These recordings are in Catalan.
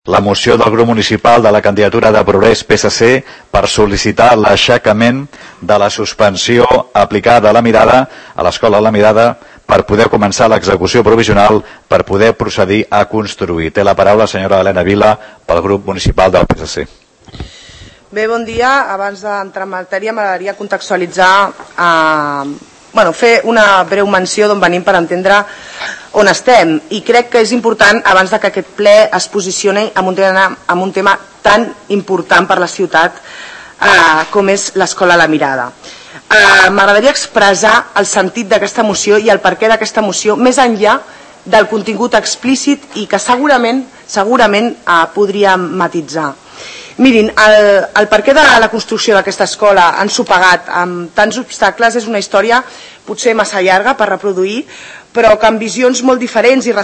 La moció del grup municipal de la candidatura de Progrés PSC per sol·licitar l'aixecament de la suspensió aplicada a la Mirada, a l'escola La Mirada, per poder començar l'execució provisional per poder procedir a construir. Té la paraula la senyora Helena Vila pel grup municipal del PSC. Bé, bon dia. Abans d'entrar en matèria m'agradaria contextualitzar, fer una breu menció d'on venim per entendre on estem, i crec que és important abans que aquest ple es posicioni en un tema tan important per la ciutat com és l'escola La Mirada. M'agradaria expressar el sentit d'aquesta moció i el perquè d'aquesta moció més enllà del contingut explícit i que segurament podríem matisar. Mirin, el perquè de la construcció d'aquesta escola ensopegat amb tants obstacles és una història potser massa llarga per reproduir, però que amb visions molt diferents i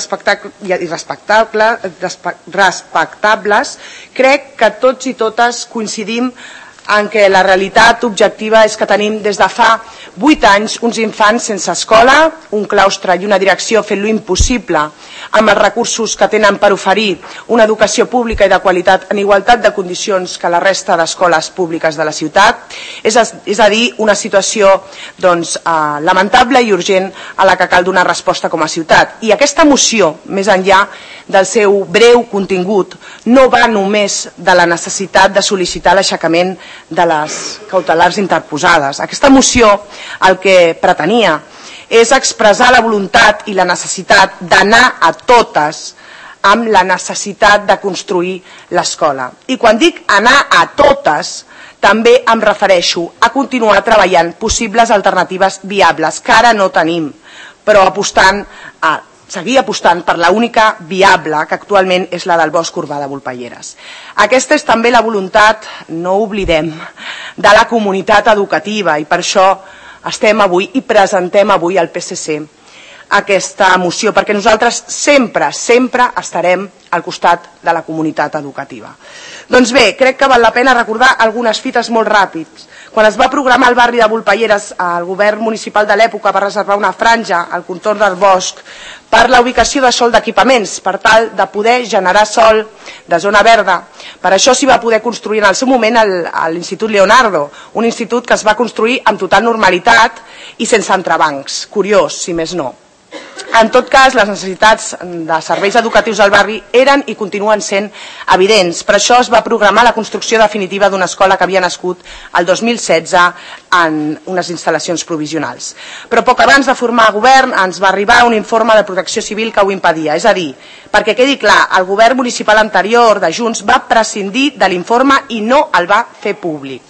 respectables crec que tots i totes coincidim en què la realitat objectiva és que tenim des de fa 8 anys uns infants sense escola, un claustre i una direcció fent-lo impossible amb els recursos que tenen per oferir una educació pública i de qualitat en igualtat de condicions que la resta d'escoles públiques de la ciutat, és a dir, una situació lamentable i urgent a la que cal donar resposta com a ciutat. I aquesta moció, més enllà del seu breu contingut, no va només de la necessitat de sol·licitar l'aixecament de les cautelars interposades. Aquesta moció el que pretenia és expressar la voluntat i la necessitat d'anar a totes amb la necessitat de construir l'escola. I quan dic anar a totes, també em refereixo a continuar treballant possibles alternatives viables que ara no tenim, però seguir apostant per l'única viable, que actualment és la del bosc urbà de Volpelleres. Aquesta és també la voluntat, no ho oblidem, de la comunitat educativa, i per això estem avui i presentem avui al PSC aquesta moció, perquè nosaltres sempre estarem al costat de la comunitat educativa. Doncs bé, crec que val la pena recordar algunes fites molt ràpids. Quan es va programar al barri de Volpelleres, el govern municipal de l'època va reservar una franja al contorn del bosc per la ubicació de sòl d'equipaments, per tal de poder generar sòl de zona verda. Per això s'hi va poder construir en el seu moment l'Institut Leonardo, un institut que es va construir amb total normalitat i sense entrebancs. Curiós, si més no. En tot cas, les necessitats de serveis educatius al barri eren i continuen sent evidents. Per això es va programar la construcció definitiva d'una escola que havia nascut el 2016 en unes instal·lacions provisionals. Però poc abans de formar govern ens va arribar un informe de Protecció Civil que ho impedia. És a dir, perquè quedi clar, el govern municipal anterior de Junts va prescindir de l'informe i no el va fer públic.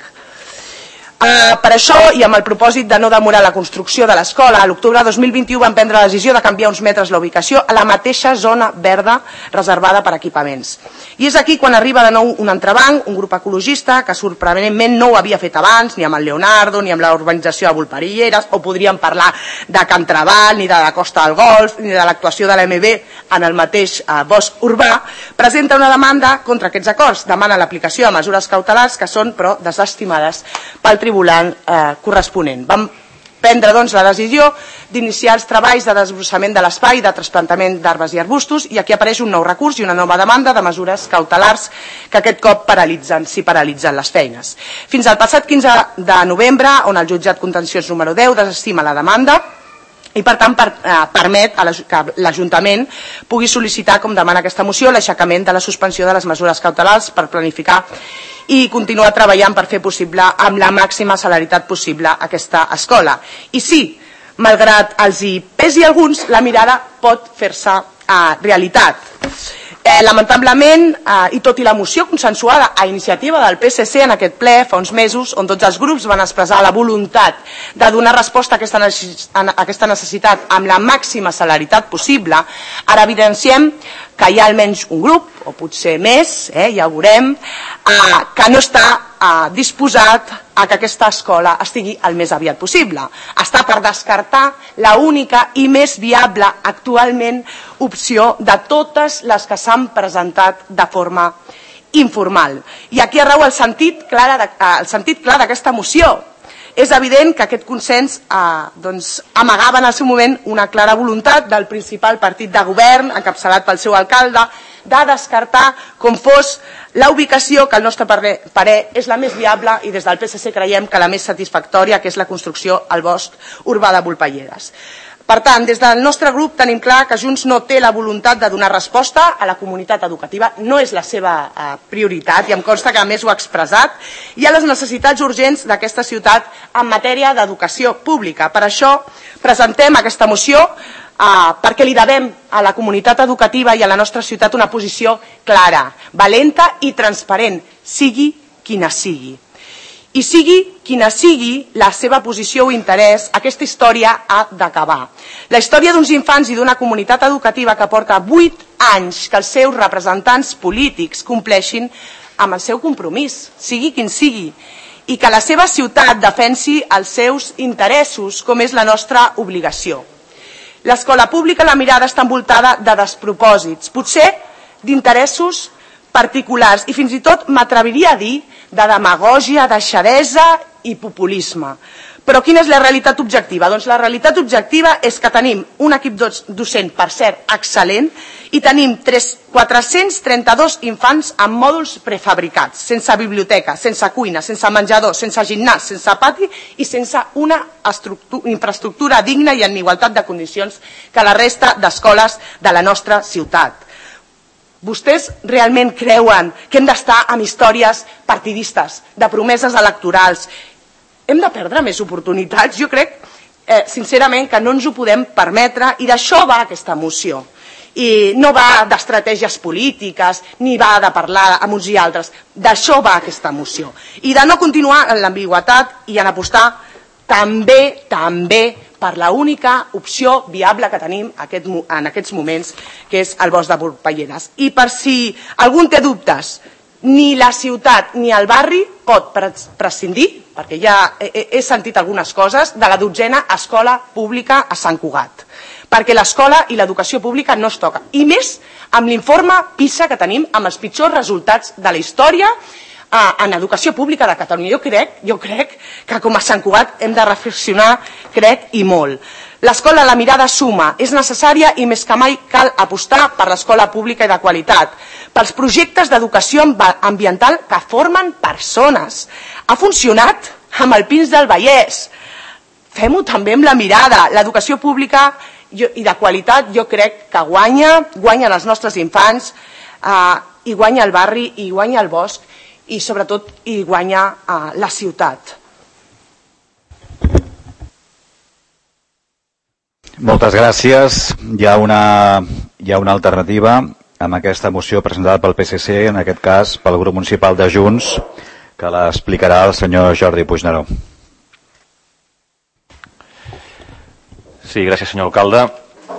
Per això, i amb el propòsit de no demorar la construcció de l'escola, a l'octubre de 2021 van prendre la decisió de canviar uns metres la ubicació a la mateixa zona verda reservada per equipaments. I és aquí quan arriba de nou un entrebanc, un grup ecologista que sorprenentment no ho havia fet abans, ni amb el Leonardo, ni amb la urbanització de Volpelleres, o podríem parlar de Can Trabal, ni de la Costa del Golf, ni de l'actuació de l'AMB en el mateix bosc urbà, presenta una demanda contra aquests acords. Demana l'aplicació de mesures cautelars que són, però, desestimades pel tribunal corresponent. Vam prendre, doncs, la decisió d'iniciar els treballs de desbrossament de l'espai, de trasplantament d'arbres i arbustos, i aquí apareix un nou recurs i una nova demanda de mesures cautelars que aquest cop s'hi paralitzen les feines. Fins al passat 15 de novembre, on el jutjat contenciós número 10 desestima la demanda, i per tant permet que l'Ajuntament pugui sol·licitar, com demana aquesta moció, l'aixecament de la suspensió de les mesures cautelars per planificar i continuar treballant per fer possible amb la màxima celeritat possible aquesta escola. I sí, malgrat els hi pesi a alguns, La Mirada pot fer-se realitat. Lamentablement, i tot i la moció consensuada a iniciativa del PSC en aquest ple fa uns mesos, on tots els grups van expressar la voluntat de donar resposta a aquesta necessitat amb la màxima celeritat possible, ara evidenciem que hi ha almenys un grup, o potser més, ja ho veurem, que no està disposat a que aquesta escola estigui el més aviat possible. Està per descartar l'única i més viable actualment opció de totes les que s'han presentat de forma informal. I aquí arreu el sentit clar d'aquesta moció. És evident que aquest consens amagava en el seu moment una clara voluntat del principal partit de govern, encapçalat pel seu alcalde, de descartar com fos la ubicació que al nostre parer és la més viable i des del PSC creiem que la més satisfactòria, que és la construcció al bosc urbà de Volpelleres. Per tant, des del nostre grup tenim clar que Junts no té la voluntat de donar resposta a la comunitat educativa, no és la seva prioritat i em consta que a més ho ha expressat, i a les necessitats urgents d'aquesta ciutat en matèria d'educació pública. Per això presentem aquesta moció perquè li devem a la comunitat educativa i a la nostra ciutat una posició clara, valenta i transparent, sigui quina sigui. I sigui quina sigui la seva posició o interès, aquesta història ha d'acabar. La història d'uns infants i d'una comunitat educativa que porta 8 anys que els seus representants polítics compleixin amb el seu compromís, sigui quin sigui, i que la seva ciutat defensi els seus interessos, com és la nostra obligació. L'escola pública La Mirada està envoltada de despropòsits, potser d'interessos particulars i fins i tot m'atreviria a dir de demagògia, deixadesa i populisme. Però quina és la realitat objectiva? Doncs la realitat objectiva és que tenim un equip docent, per cert, excel·lent, i tenim 432 infants amb mòduls prefabricats, sense biblioteca, sense cuina, sense menjador, sense gimnàs, sense pati i sense una infraestructura digna i en igualtat de condicions que la resta d'escoles de la nostra ciutat. Vostès realment creuen que hem d'estar amb històries partidistes, de promeses electorals? Hem de perdre més oportunitats? Jo crec, sincerament, que no ens ho podem permetre i d'això va aquesta moció. I no va d'estratègies polítiques, ni va de parlar amb uns i altres. D'això va aquesta moció. I de no continuar en l'ambigüitat i en apostar també per l'única opció viable que tenim en aquests moments, que és el bosc de Volpelleres. I per si algú té dubtes, ni la ciutat ni el barri pot prescindir, perquè ja he sentit algunes coses, de la 12a escola pública a Sant Cugat, perquè l'escola i l'educació pública no es toquen. I més amb l'informe PISA que tenim amb els pitjors resultats de la història en educació pública de Catalunya. Jo crec que com a Sant Cugat hem de reflexionar, crec, i molt. L'escola La Mirada suma, és necessària i més que mai cal apostar per l'escola pública i de qualitat, pels projectes d'educació ambiental que formen persones. Ha funcionat amb el Pins del Vallès. Fem-ho també amb La Mirada. L'educació pública i de qualitat jo crec que guanyen els nostres infants, i guanya el barri, i guanya el bosc, i sobretot hi guanya la ciutat. Moltes gràcies. Hi ha una alternativa amb aquesta moció presentada pel PSC, en aquest cas pel grup municipal de Junts, que l'explicarà el senyor Jordi Puigneró. Sí, gràcies, senyor alcalde.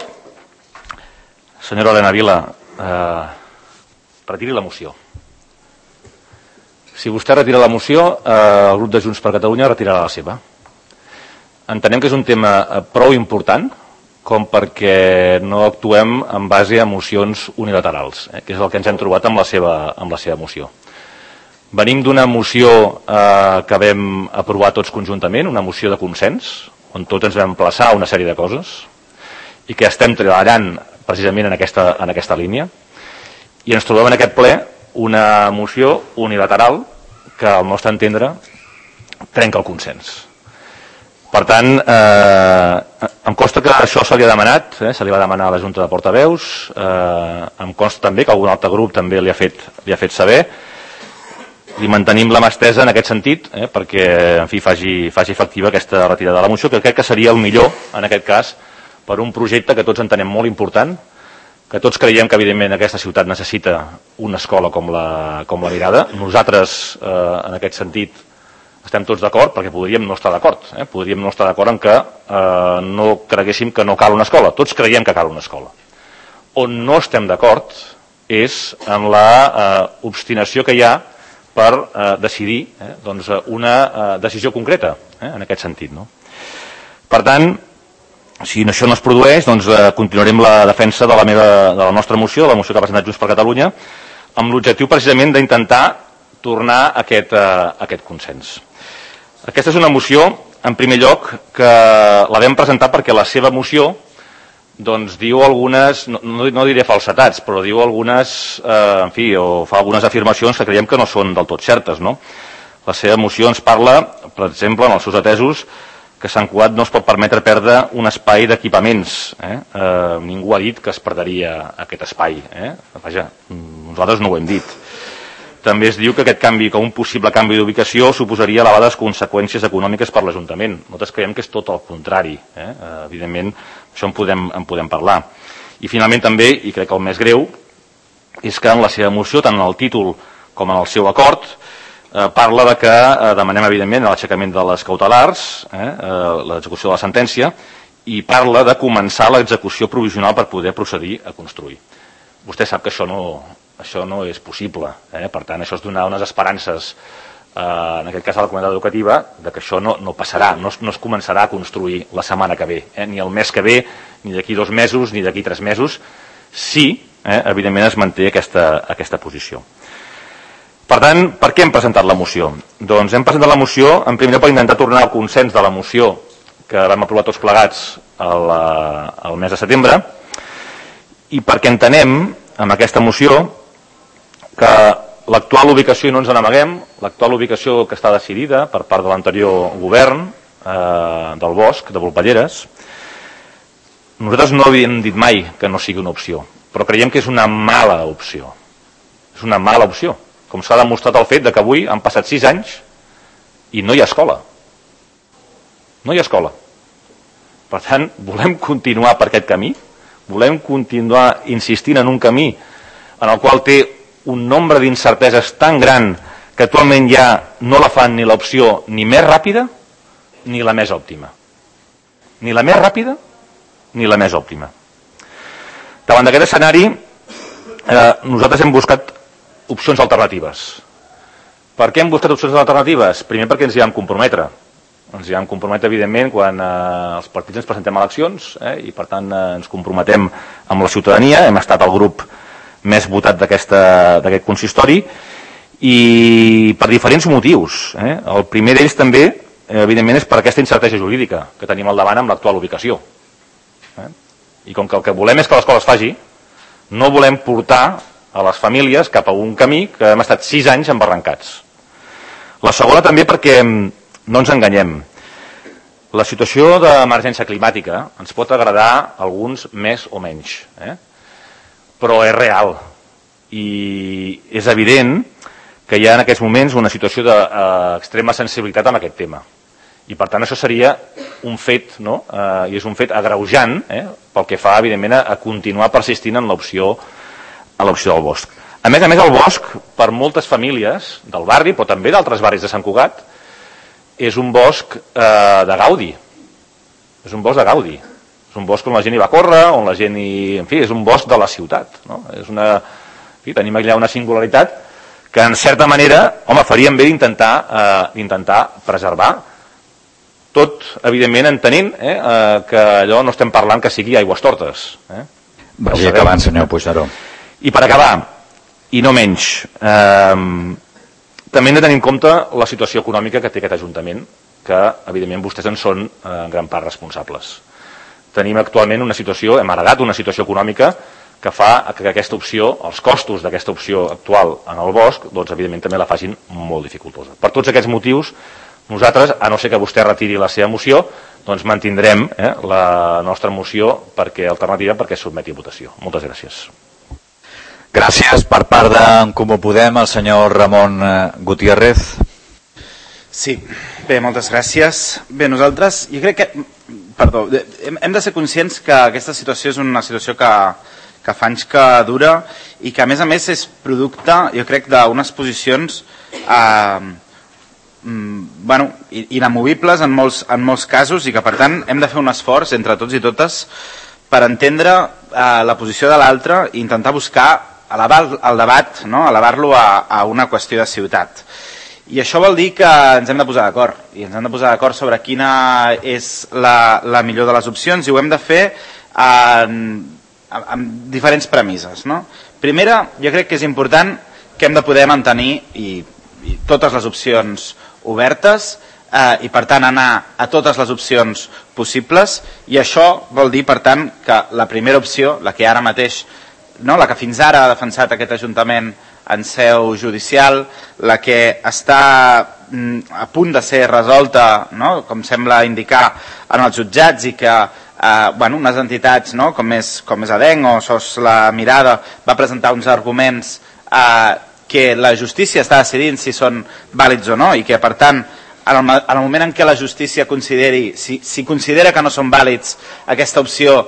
Senyora Elena Vila, retiri la moció. Si vostè retira la moció, el grup de Junts per Catalunya retirarà la seva. Entenem que és un tema prou important com perquè no actuem en base a mocions unilaterals, que és el que ens hem trobat amb la seva moció. Venim d'una moció que vam aprovar tots conjuntament, una moció de consens, on tots ens vam emplaçar una sèrie de coses i que estem treballant precisament en aquesta línia, i ens trobem en aquest ple una moció unilateral que, al nostre entendre, trenca el consens. Per tant, em consta que això se li ha demanat, se li va demanar a la Junta de Portaveus, em consta també que algun altre grup també li ha fet saber, i mantenim la mà estesa en aquest sentit, perquè en fi faci efectiva aquesta retirada de la moció, que crec que seria el millor, en aquest cas, per un projecte que tots entenem molt important, que tots creiem que, evidentment, aquesta ciutat necessita una escola com la Mirada. Nosaltres, en aquest sentit, estem tots d'acord, perquè podríem no estar d'acord. Podríem no estar d'acord en que no creguéssim que no cal una escola. Tots creiem que cal una escola. On no estem d'acord és en l'obstinació que hi ha per decidir una decisió concreta, en aquest sentit. Per tant, si això no es produeix, doncs continuarem la defensa de la nostra moció, de la moció que ha presentat Junts per Catalunya, amb l'objectiu precisament d'intentar tornar a aquest consens. Aquesta és una moció, en primer lloc, que la vam presentar perquè la seva moció doncs diu algunes, no diré falsetats, però diu algunes, en fi, o fa algunes afirmacions que creiem que no són del tot certes, no? La seva moció ens parla, per exemple, en els seus atesos, que Sant Cugat no es pot permetre perdre un espai d'equipaments. Ningú ha dit que es perdria aquest espai. Vaja, nosaltres no ho hem dit. També es diu que aquest canvi, que un possible canvi d'ubicació suposaria elevades conseqüències econòmiques per l'Ajuntament. Nosaltres creiem que és tot el contrari. Evidentment, això en podem parlar. I finalment també, i crec que el més greu, és que en la seva moció, tant en el títol com en el seu acord, parla de que demanem evidentment l'aixecament de les cautelars, l'execució de la sentència, i parla de començar l'execució provisional per poder procedir a construir. Vostè sap que això no és possible, per tant això és donar unes esperances, en aquest cas a la comunitat educativa, de que això no passarà, no es començarà a construir la setmana que ve, ni el mes que ve, ni d'aquí 2 mesos, ni d'aquí 3 mesos, si evidentment es manté aquesta posició. Per tant, per què hem presentat la moció? Doncs hem presentat la moció, en primer lloc, per intentar tornar al consens de la moció que vam aprovar tots plegats el mes de setembre, i perquè entenem, amb aquesta moció, que l'actual ubicació, i no ens n'amaguem, l'actual ubicació que està decidida per part de l'anterior govern del Bosc, de Volpelleres, nosaltres no havíem dit mai que no sigui una opció, però creiem que és una mala opció. És una mala opció. Com s'ha demostrat el fet que avui han passat 6 anys i no hi ha escola. No hi ha escola. Per tant, volem continuar per aquest camí, volem continuar insistint en un camí en el qual té un nombre d'incerteses tan gran que actualment ja no la fan ni l'opció ni més ràpida ni la més òptima. Ni la més ràpida ni la més òptima. Davant d'aquest escenari, nosaltres hem buscat opcions alternatives. Per què hem buscat opcions alternatives? Primer perquè ens hi vam comprometre. Ens hi vam comprometre, evidentment, quan els partits ens presentem a eleccions, i per tant ens comprometem amb la ciutadania. Hem estat el grup més votat d'aquest consistori, i per diferents motius. El primer d'ells també, evidentment, és per aquesta incertesa jurídica que tenim al davant amb l'actual ubicació. I com que el que volem és que l'escola es faci, no volem portar a les famílies cap a un camí que hem estat 6 anys embarrancats. La segona també perquè, no ens enganyem, la situació d'emergència climàtica ens pot agradar a alguns més o menys, però és real i és evident que hi ha en aquests moments una situació d'extrema sensibilitat amb aquest tema. I per tant això seria un fet, i és un fet agreujant pel que fa, evidentment, a continuar persistint en l'opció del Bosc. A més, el Bosc, per moltes famílies del barri, però també d'altres barris de Sant Cugat, és un bosc de gaudi. És un bosc de gaudi. És un bosc on la gent hi va córrer, on la gent hi... En fi, és un bosc de la ciutat. Tenim allà una singularitat que, en certa manera, faríem bé d'intentar preservar, tot, evidentment, entenent que allò no estem parlant que sigui aigües tortes. Vagi acabant, senyor Puigneró. I per acabar, i no menys, també hem de tenir en compte la situació econòmica que té aquest Ajuntament, que evidentment vostès en són en gran part responsables. Tenim actualment una situació, hem heredat una situació econòmica que fa que aquesta opció, els costos d'aquesta opció actual en el Bosc, doncs evidentment també la facin molt dificultosa. Per tots aquests motius, nosaltres, a no ser que vostè retiri la seva moció, doncs mantindrem la nostra moció alternativa perquè es sotmeti a votació. Moltes gràcies. Gràcies. Per part d'en Comú Podem, el senyor Ramon Gutiérrez. Sí, bé, moltes gràcies. Bé, nosaltres, jo crec que, hem de ser conscients que aquesta situació és una situació que fa anys que dura i que a més és producte, jo crec, d'unes posicions inamovibles en molts casos, i que per tant hem de fer un esforç entre tots i totes per entendre la posició de l'altre i intentar buscar elevar el debat, elevar-lo a una qüestió de ciutat. I això vol dir que ens hem de posar d'acord, i ens hem de posar d'acord sobre quina és la millor de les opcions, i ho hem de fer amb diferents premisses. Primera, jo crec que és important que hem de poder mantenir i totes les opcions obertes i per tant anar a totes les opcions possibles, i això vol dir per tant que la primera opció, la que ara mateix, la que fins ara ha defensat aquest Ajuntament en seu judicial, la que està a punt de ser resolta, com sembla indicar, en els jutjats, i que unes entitats com és ADENC o SOS La Mirada va presentar uns arguments que la justícia està decidint si són vàlids o no, i que per tant en el moment en què la justícia consideri, si considera que no són vàlids, aquesta opció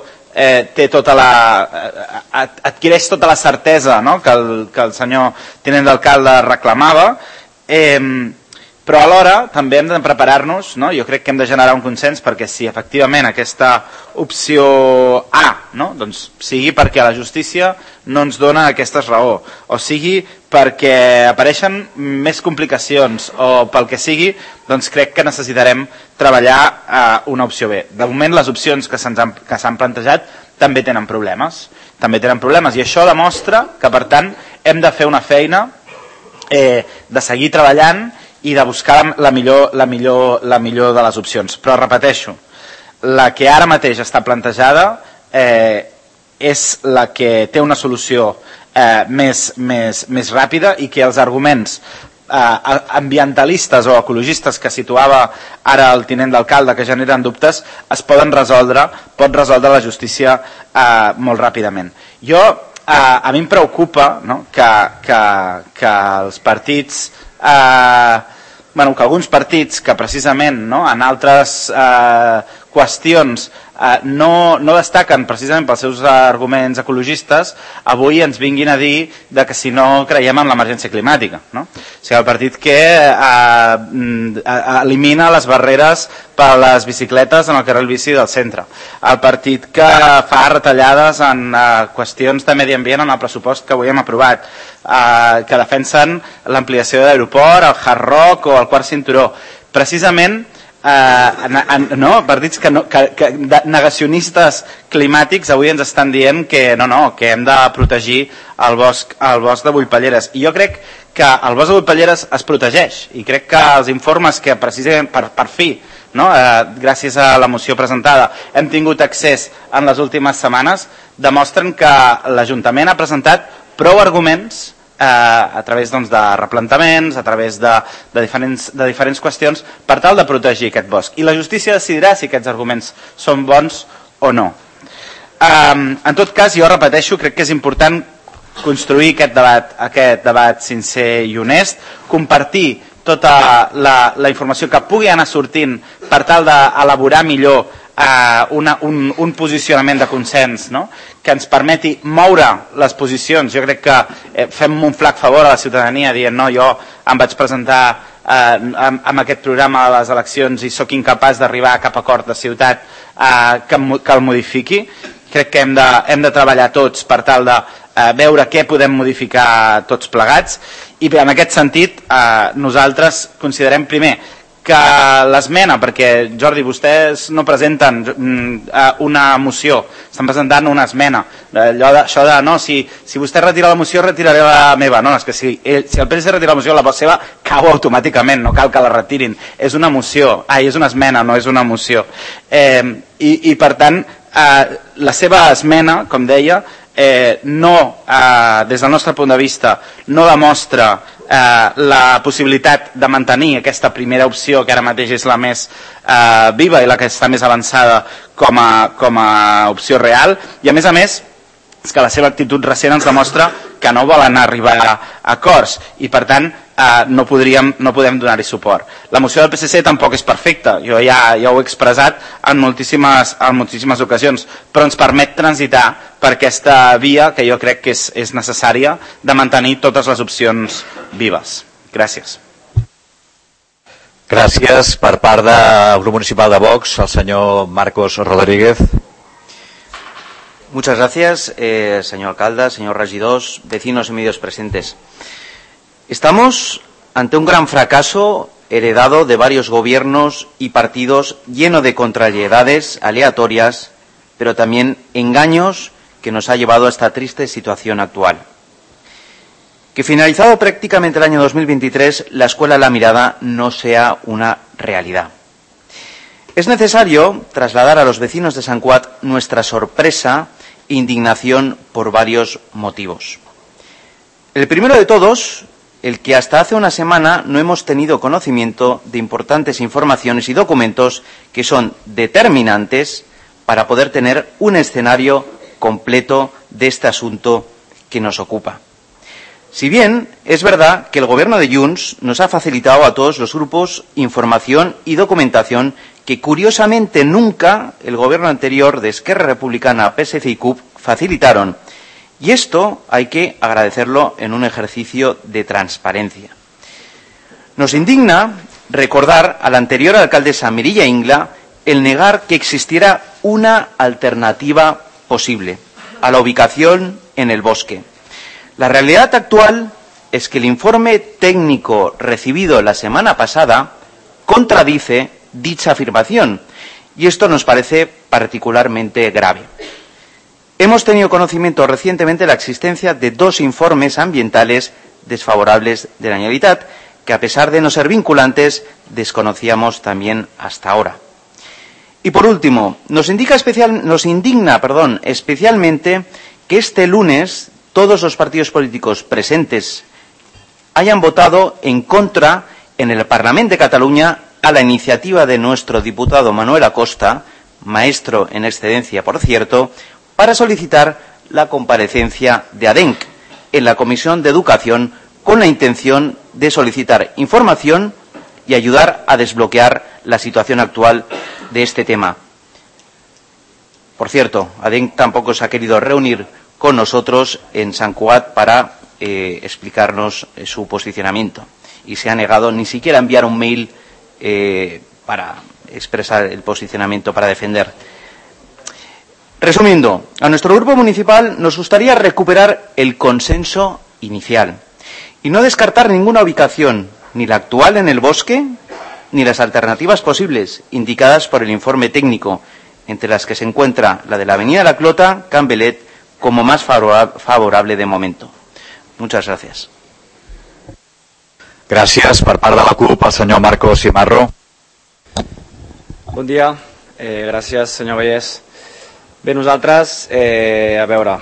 adquireix tota la certesa que el senyor tinent d'alcalde reclamava, però alhora també hem de preparar-nos, jo crec que hem de generar un consens perquè si efectivament aquesta opció A sigui perquè la justícia no ens dona aquesta raó, o sigui perquè apareixen més complicacions, o pel que sigui, doncs crec que necessitarem treballar una opció B. De moment les opcions que s'han plantejat també tenen problemes, i això demostra que per tant hem de fer una feina de seguir treballant i de buscar la millor de les opcions. Però repeteixo, la que ara mateix està plantejada és la que té una solució més ràpida i que els arguments ambientalistes o ecologistes que situava ara el tinent d'alcalde que generen dubtes pot resoldre la justícia molt ràpidament. A mi em preocupa que els partits que alguns partits que precisament en altres qüestions no destaquen precisament pels seus arguments ecologistes, avui ens vinguin a dir que si no creiem en l'emergència climàtica. O sigui, el partit que elimina les barreres per a les bicicletes en el carril bici del centre, el partit que fa retallades en qüestions de medi ambient en el pressupost que avui hem aprovat, que defensen l'ampliació de l'aeroport, el Hard Rock o el quart cinturó. Precisament partits negacionistes climàtics avui ens estan dient que hem de protegir el bosc de Buipalleres, i jo crec que el bosc de Buipalleres es protegeix, i crec que els informes que precisament per fi, gràcies a la moció presentada, hem tingut accés en les últimes setmanes, demostren que l'Ajuntament ha presentat prou arguments a través de replantaments, a través de diferents qüestions per tal de protegir aquest bosc, i la justícia decidirà si aquests arguments són bons o no. En tot cas, jo repeteixo, crec que és important construir aquest debat sincer i honest, compartir tota la informació que pugui anar sortint per tal d'elaborar millor un posicionament de consens que ens permeti moure les posicions. Jo crec que fem un flac favor a la ciutadania dient jo em vaig presentar amb aquest programa a les eleccions i sóc incapaç d'arribar a cap acord de ciutat que el modifiqui. Crec que hem de treballar tots per tal de veure què podem modificar tots plegats, i en aquest sentit nosaltres considerem primer que l'esmena, perquè Jordi, vostès no presenten una moció, estan presentant una esmena, això de si vostè retira la moció retiraré la meva, és que si el PSC retira la moció la seva cau automàticament, no cal que la retirin, és una moció, és una esmena, no és una moció, i per tant la seva esmena, com deia, des del nostre punt de vista no demostra la possibilitat de mantenir aquesta primera opció, que ara mateix és la més viva i la que està més avançada com a opció real, i a més és que la seva actitud recent ens demostra que no volen arribar a acords, i per tant no podem donar-hi suport. La moció del PSC tampoc és perfecta, jo ja ho he expressat en moltíssimes ocasions, però ens permet transitar per aquesta via que jo crec que és necessària de mantenir totes les opcions vives. Gràcies. Gràcies. Per part del grup municipal de Vox, el senyor Marcos Rodríguez. Muchas gracias, señor alcalde, señor regidors, vecinos y medios presentes. Estamos ante un gran fracaso heredado de varios gobiernos y partidos lleno de contrariedades aleatorias, pero también engaños que nos ha llevado a esta triste situación actual. Que finalizado prácticamente el año 2023, la Escuela La Mirada no sea una realidad. Es necesario trasladar a los vecinos de Sant Cugat nuestra sorpresa e indignación por varios motivos. El primero de todos, el que hasta hace una semana no hemos tenido conocimiento de importantes informaciones y documentos que son determinantes para poder tener un escenario completo de este asunto que nos ocupa. Si bien es verdad que el Gobierno de Junts nos ha facilitado a todos los grupos información y documentación que curiosamente nunca el Gobierno anterior de Esquerra Republicana, PSC y CUP facilitaron, y esto hay que agradecerlo en un ejercicio de transparencia. Nos indigna recordar a la anterior alcaldesa Mireia Ingla el negar que existiera una alternativa posible a la ubicación en el bosque. La realidad actual es que el informe técnico recibido la semana pasada contradice dicha afirmación y esto nos parece particularmente grave. Hemos tenido conocimiento recientemente de la existencia de 2 informes ambientales desfavorables de la Generalitat que, a pesar de no ser vinculantes, desconocíamos también hasta ahora. Y por último, nos indigna especialmente que este lunes todos los partidos políticos presentes hayan votado en contra en el Parlamento de Cataluña a la iniciativa de nuestro diputado Manuel Acosta, maestro en excedencia por cierto, para solicitar la comparecencia de ADENC en la Comisión de Educación con la intención de solicitar información y ayudar a desbloquear la situación actual de este tema. Por cierto, ADENC tampoco se ha querido reunir con nosotros en Sant Cugat para explicarnos su posicionamiento y se ha negado ni siquiera a enviar un mail para expresar el posicionamiento para defender. Resumiendo, a nuestro grupo municipal nos gustaría recuperar el consenso inicial y no descartar ninguna ubicación, ni la actual en el bosque, ni las alternativas posibles indicadas por el informe técnico, entre las que se encuentra la de la avenida La Clota, Can Belet, como más favorable de momento. Muchas gracias. Gràcies. Per part de la CUP, el senyor Marco Simarro. Bon dia. Gràcies, senyor Vallès. Bé, nosaltres, a veure,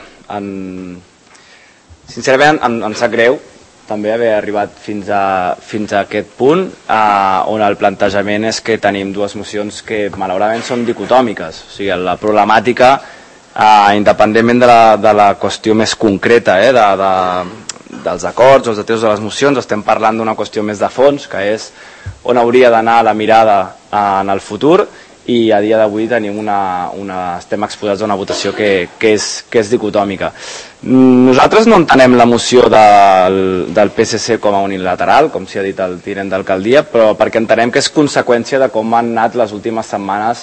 sincerament em sap greu també haver arribat fins a aquest punt on el plantejament és que tenim 2 mocions que malauradament són dicotòmiques. O sigui, la problemàtica, independentment de la qüestió més concreta, dels acords o els atesos de les mocions, estem parlant d'una qüestió més de fons, que és on hauria d'anar la mirada en el futur, i a dia d'avui tenim estem exposats a una votació que és dicotòmica. Nosaltres no entenem la moció del PSC com a unilateral, com s'ha dit el tinent d'alcaldia, però perquè entenem que és conseqüència de com han anat les últimes setmanes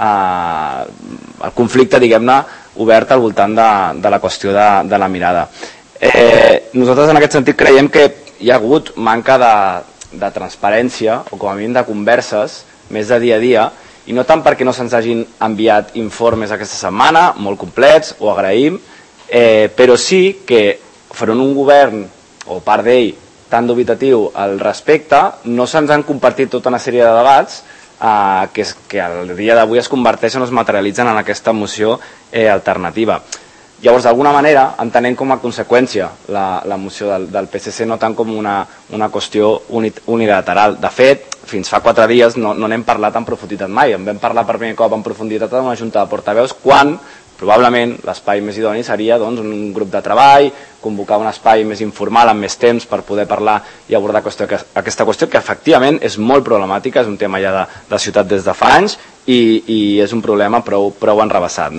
el conflicte, diguem-ne, obert al voltant de la qüestió de la mirada. Nosaltres en aquest sentit creiem que hi ha hagut manca de transparència o com a mínim de converses més de dia a dia, i no tant perquè no se'ns hagin enviat informes aquesta setmana, molt complets, ho agraïm, però sí que front un govern o part d'ell tan dubitatiu al respecte, no se'ns han compartit tota una sèrie de debats que al dia d'avui es converteixen o es materialitzen en aquesta moció alternativa. Llavors, d'alguna manera, entenem com a conseqüència la moció del PSC, no tant com una qüestió unilateral. De fet, fins fa 4 dies no n'hem parlat en profunditat mai. En vam parlar per primer cop en profunditat en una junta de portaveus quan, probablement, l'espai més idoni seria un grup de treball, convocar un espai més informal, amb més temps, per poder parlar i abordar aquesta qüestió, que efectivament és molt problemàtica, és un tema ja de ciutat des de fa anys i és un problema prou enrevessat.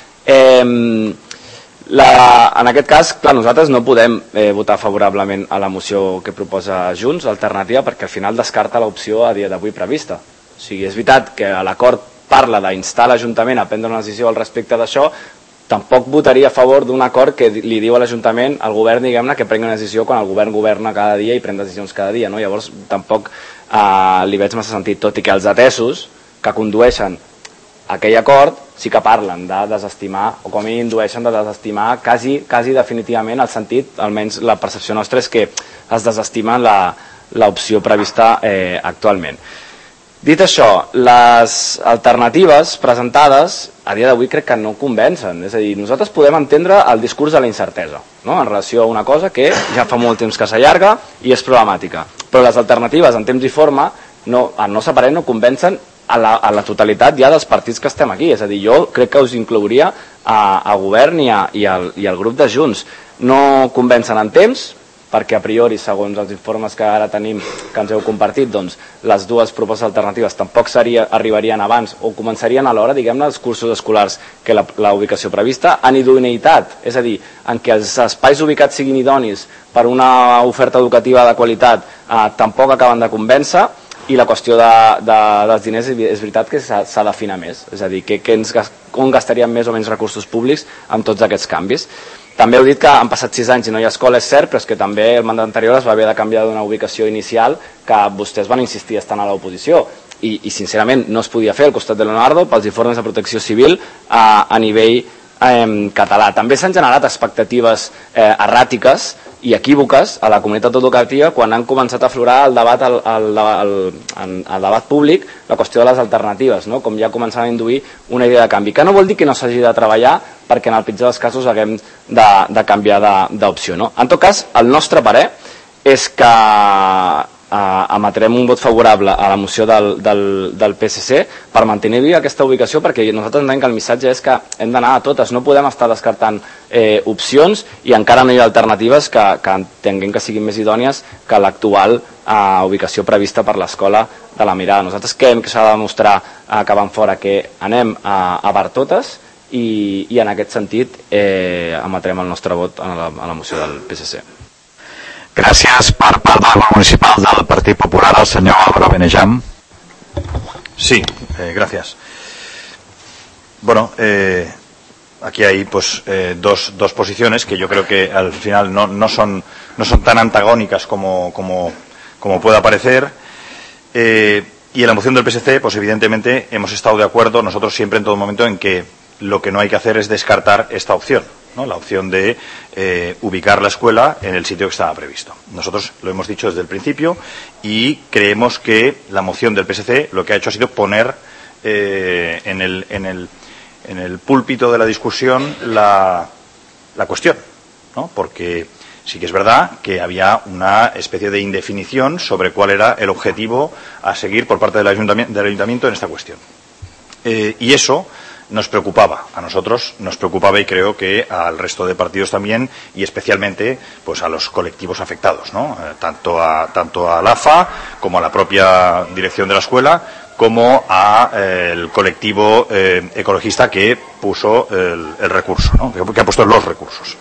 En aquest cas, clar, nosaltres no podem votar favorablement a la moció que proposa Junts, alternativa, perquè al final descarta l'opció a dia d'avui prevista. O sigui, és veritat que l'acord parla d'instar l'Ajuntament a prendre una decisió al respecte d'això, tampoc votaria a favor d'un acord que li diu a l'Ajuntament, al govern, diguem-ne, que prengui una decisió quan el govern governa cada dia i pren decisions cada dia. Llavors, tampoc li veig massa sentit, tot i que els atesos que condueixen aquell acord sí que parlen de desestimar, o com a mínim indueixen de desestimar quasi definitivament el sentit, almenys la percepció nostra és que es desestima l'opció prevista actualment. Dit això, les alternatives presentades a dia d'avui crec que no convencen. És a dir, nosaltres podem entendre el discurs de la incertesa, no? En relació a una cosa que ja fa molt temps que s'allarga i és problemàtica. Però les alternatives en temps i forma, al nostre parer, no convencen a la totalitat ja dels partits que estem aquí. És a dir, jo crec que us inclouria a govern i al grup de Junts. No convencen en temps, perquè a priori, segons els informes que ara tenim, que ens heu compartit, doncs les dues propostes alternatives tampoc arribarien abans o començarien a l'hora, diguem-ne, els cursos escolars que la ubicació prevista. En idoneïtat, és a dir, en què els espais ubicats siguin idonis per una oferta educativa de qualitat, tampoc acaben de convèncer. I la qüestió dels diners és veritat que s'ha d'afinar més, és a dir, on gastaríem més o menys recursos públics amb tots aquests canvis. També heu dit que han passat 6 anys i no hi ha escola, és cert, però és que també el mandat anterior es va haver de canviar d'una ubicació inicial que vostès van insistir estant a l'oposició i sincerament no es podia fer al costat de Leonardo pels informes de protecció civil a nivell català. També s'han generat expectatives erràtiques i equívoques a la comunitat educativa quan han començat a aflorar el debat públic, la qüestió de les alternatives, no? Com ja començaven a induir una idea de canvi, que no vol dir que no s'hagi de treballar perquè en el pitjor dels casos haguem de canviar d'opció, no? En tot cas, el nostre parer és que emetrem un vot favorable a la moció del PSC per mantenir viva aquesta ubicació, perquè nosaltres entenem que el missatge és que hem d'anar a totes, no podem estar descartant opcions i encara no hi ha alternatives que entenguem que siguin més idònies que l'actual ubicació prevista per l'escola de la Mirada. Nosaltres creiem que s'ha de demostrar que van fora que anem a per totes i en aquest sentit emetrem el nostre vot a la moció del PSC. Gràcies. Per part del grup municipal del Partit Popular, el senyor Álvaro Benejam. Sí, gracias. Bueno, aquí hay pues dos posiciones que yo creo que al final no son tan antagónicas como pueda parecer. Y en la moción del PSC, pues evidentemente hemos estado de acuerdo nosotros siempre en todo momento en que lo que no hay que hacer es descartar esta opción, ¿no? La opción de ubicar la escuela en el sitio que estaba previsto. Nosotros lo hemos dicho desde el principio y creemos que la moción del PSC lo que ha hecho ha sido poner en el púlpito de la discusión la cuestión, ¿no? Porque sí que es verdad que había una especie de indefinición sobre cuál era el objetivo a seguir por parte del ayuntamiento en esta cuestión. Y eso nos preocupaba, a nosotros nos preocupaba y creo que al resto de partidos también y especialmente pues a los colectivos afectados, ¿no? Tanto a la AFA como a la propia dirección de la escuela como al colectivo ecologista que puso el recurso, ¿no? Que ha puesto los recursos.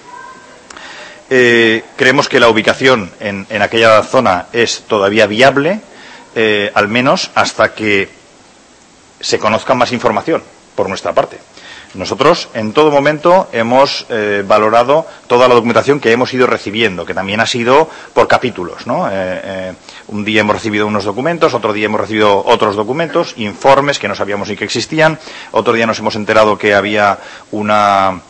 Creemos que la ubicación en aquella zona es todavía viable, al menos hasta que se conozca más información por nuestra parte. Nosotros en todo momento hemos valorado toda la documentación que hemos ido recibiendo, que también ha sido por capítulos, ¿no? Un día hemos recibido unos documentos, otro día hemos recibido otros documentos, informes que no sabíamos ni que existían, otro día nos hemos enterado que había unas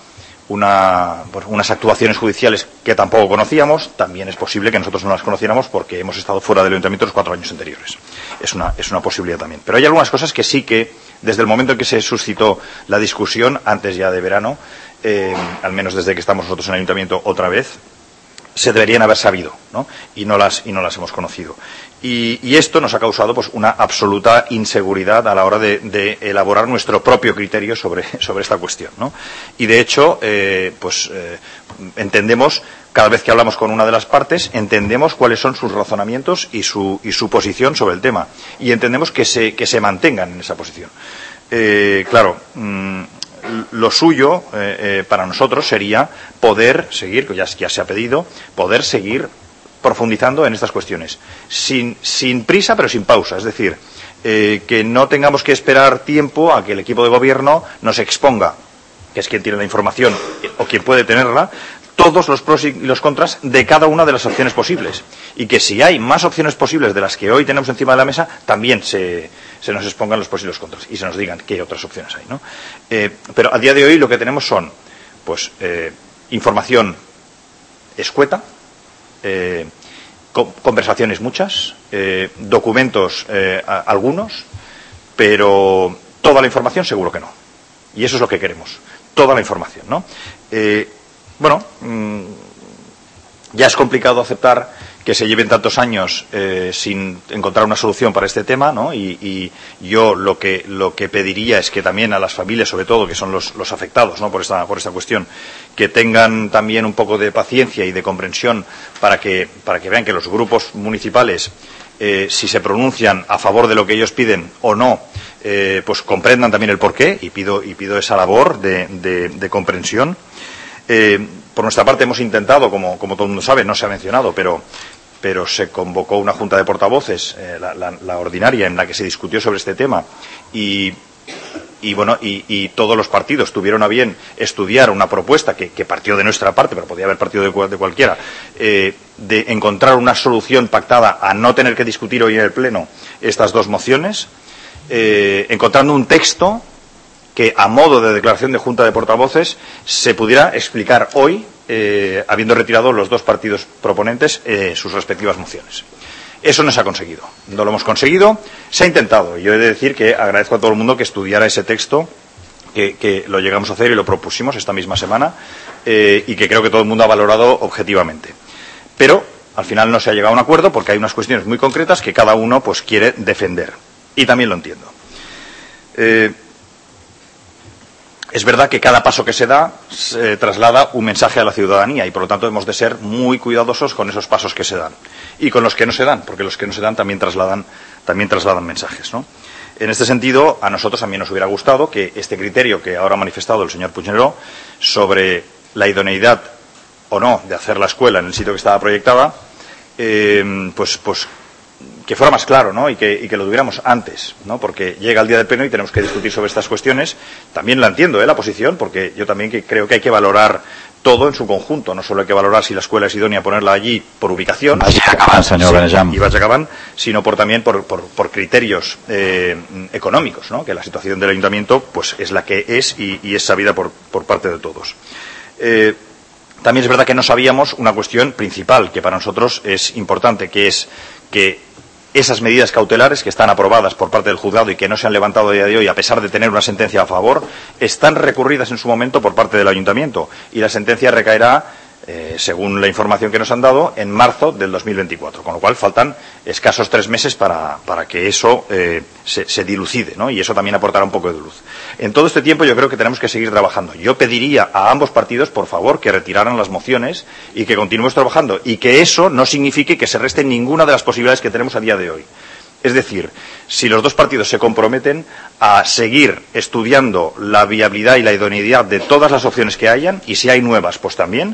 actuaciones judiciales que tampoco conocíamos. También es posible que nosotros no las conociéramos porque hemos estado fuera del ayuntamiento los 4 años anteriores. Es una posibilidad también. Pero hay algunas cosas que sí que, desde el momento en que se suscitó la discusión, antes ya de verano, al menos desde que estamos nosotros en el ayuntamiento otra vez, se deberían haber sabido, ¿no? Y no las hemos conocido. Y esto nos ha causado pues una absoluta inseguridad a la hora de elaborar nuestro propio criterio sobre esta cuestión, ¿no? Y de hecho, entendemos, cada vez que hablamos con una de las partes, entendemos cuáles son sus razonamientos y su posición sobre el tema. Y entendemos que se mantengan en esa posición. Claro, lo suyo para nosotros sería poder seguir, que ya se ha pedido, poder seguir profundizando en estas cuestiones, sin prisa pero sin pausa, es decir, que no tengamos que esperar tiempo a que el equipo de gobierno nos exponga, que es quien tiene la información o quien puede tenerla, todos los pros y los contras de cada una de las opciones posibles, y que si hay más opciones posibles de las que hoy tenemos encima de la mesa, también se nos expongan los pros y los contras y se nos digan qué otras opciones hay, ¿no? Pero a día de hoy lo que tenemos son pues información escueta, conversaciones muchas, documentos algunos, pero toda la información seguro que no. Y eso es lo que queremos, toda la información, ¿no? Ya es complicado aceptar que se lleven tantos años sin encontrar una solución para este tema, ¿no? Y yo lo que pediría es que también a las familias, sobre todo, que son los afectados, ¿no? por esta cuestión, que tengan también un poco de paciencia y de comprensión para que vean que los grupos municipales, si se pronuncian a favor de lo que ellos piden o no, pues comprendan también el porqué, y pido esa labor de comprensión. Por nuestra parte hemos intentado, como todo el mundo sabe, no se ha mencionado, pero se convocó una junta de portavoces, la ordinaria, en la que se discutió sobre este tema, y todos los partidos tuvieron a bien estudiar una propuesta que partió de nuestra parte, pero podía haber partido de cualquiera, de encontrar una solución pactada a no tener que discutir hoy en el Pleno estas dos mociones, encontrando un texto que, a modo de declaración de Junta de Portavoces, se pudiera explicar hoy, habiendo retirado los dos partidos proponentes sus respectivas mociones. Eso no se ha conseguido, no lo hemos conseguido, se ha intentado. Yo he de decir que agradezco a todo el mundo que estudiara ese texto, que lo llegamos a hacer y lo propusimos esta misma semana, y que creo que todo el mundo ha valorado objetivamente. Pero al final no se ha llegado a un acuerdo porque hay unas cuestiones muy concretas que cada uno pues quiere defender. Y también lo entiendo. Es verdad que cada paso que se da traslada un mensaje a la ciudadanía, y por lo tanto hemos de ser muy cuidadosos con esos pasos que se dan y con los que no se dan, porque los que no se dan también trasladan mensajes, ¿no? En este sentido, a nosotros también nos hubiera gustado que este criterio que ahora ha manifestado el señor Puigneró sobre la idoneidad o no de hacer la escuela en el sitio que estaba proyectada, pues que fuera más claro, ¿no? y que lo tuviéramos antes, ¿no? Porque llega el día del Pleno y tenemos que discutir sobre estas cuestiones. También la entiendo, la posición, porque yo también creo que hay que valorar todo en su conjunto. No solo hay que valorar si la escuela es idónea ponerla allí por ubicación, sino también por criterios económicos, ¿no? Que la situación del ayuntamiento pues es la que es y es sabida por parte de todos. También es verdad que no sabíamos una cuestión principal que para nosotros es importante, que es que esas medidas cautelares que están aprobadas por parte del juzgado y que no se han levantado a día de hoy, a pesar de tener una sentencia a favor, están recurridas en su momento por parte del ayuntamiento, y la sentencia recaerá, según la información que nos han dado, en marzo del 2024, con lo cual faltan escasos 3 meses para que eso se dilucide, ¿no? Y eso también aportará un poco de luz. En todo este tiempo yo creo que tenemos que seguir trabajando. Yo pediría a ambos partidos, por favor, que retiraran las mociones y que continuemos trabajando, y que eso no signifique que se reste ninguna de las posibilidades que tenemos a día de hoy. Es decir, si los dos partidos se comprometen a seguir estudiando la viabilidad y la idoneidad de todas las opciones que hayan, y si hay nuevas, pues también,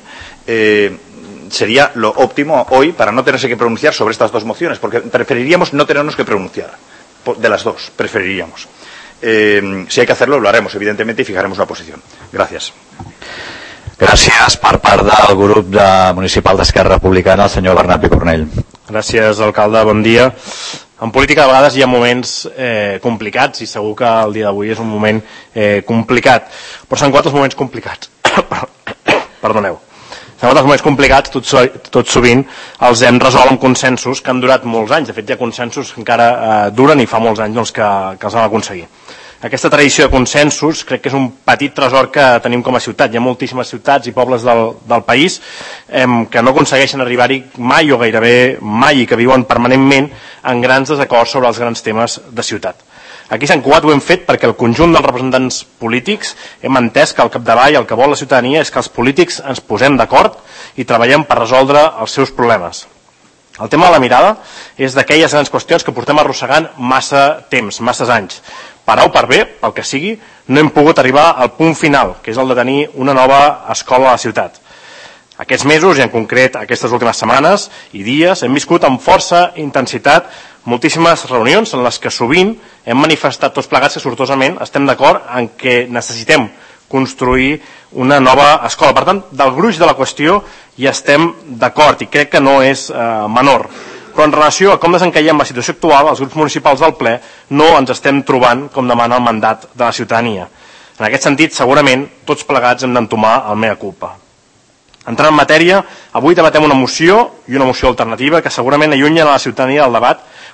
sería lo óptimo hoy para no tenerse que pronunciar sobre estas dos mociones, porque preferiríamos no tenernos que pronunciar de las dos, preferiríamos. Si hay que hacerlo, lo haremos, evidentemente, y fijaremos una posición. Gracias. Gràcies. Per part del grup municipal d'Esquerra Republicana, el senyor Bernat Picornell. Gràcies, alcalde. Bon dia. En política a vegades hi ha moments complicats, i segur que el dia d'avui és un moment complicat, però s'han quedat els moments complicats. Perdoneu. S'han quedat els moments complicats, tot sovint els hem resolt amb consensos que han durat molts anys. De fet, hi ha consensos que encara duren i fa molts anys que els vam aconseguir. Aquesta tradició de consensos crec que és un petit tresor que tenim com a ciutat. Hi ha moltíssimes ciutats i pobles del país que no aconsegueixen arribar-hi mai o gairebé mai, i que viuen permanentment en grans desacords sobre els grans temes de ciutat. Aquí a Sant Cugat ho hem fet perquè el conjunt dels representants polítics hem entès que al capdavall el que vol la ciutadania és que els polítics ens posem d'acord i treballem per resoldre els seus problemes. El tema de la mirada és d'aquelles grans qüestions que portem arrossegant massa temps, masses anys. Per A o per B, pel que sigui, no hem pogut arribar al punt final, que és el de tenir una nova escola a la ciutat. Aquests mesos, i en concret aquestes últimes setmanes i dies, hem viscut amb força intensitat moltíssimes reunions en les que sovint hem manifestat tots plegats que sortosament estem d'acord en que necessitem construir una nova escola. Per tant, del gruix de la qüestió hi estem d'acord, i crec que no és menor. Però en relació a com desencaiem la situació actual, els grups municipals del ple no ens estem trobant com demana el mandat de la ciutadania. En aquest sentit, segurament, tots plegats hem d'entomar el mea culpa. Entrant en matèria, avui debatem una moció i una moció alternativa que segurament allunyen a la ciutadania del debat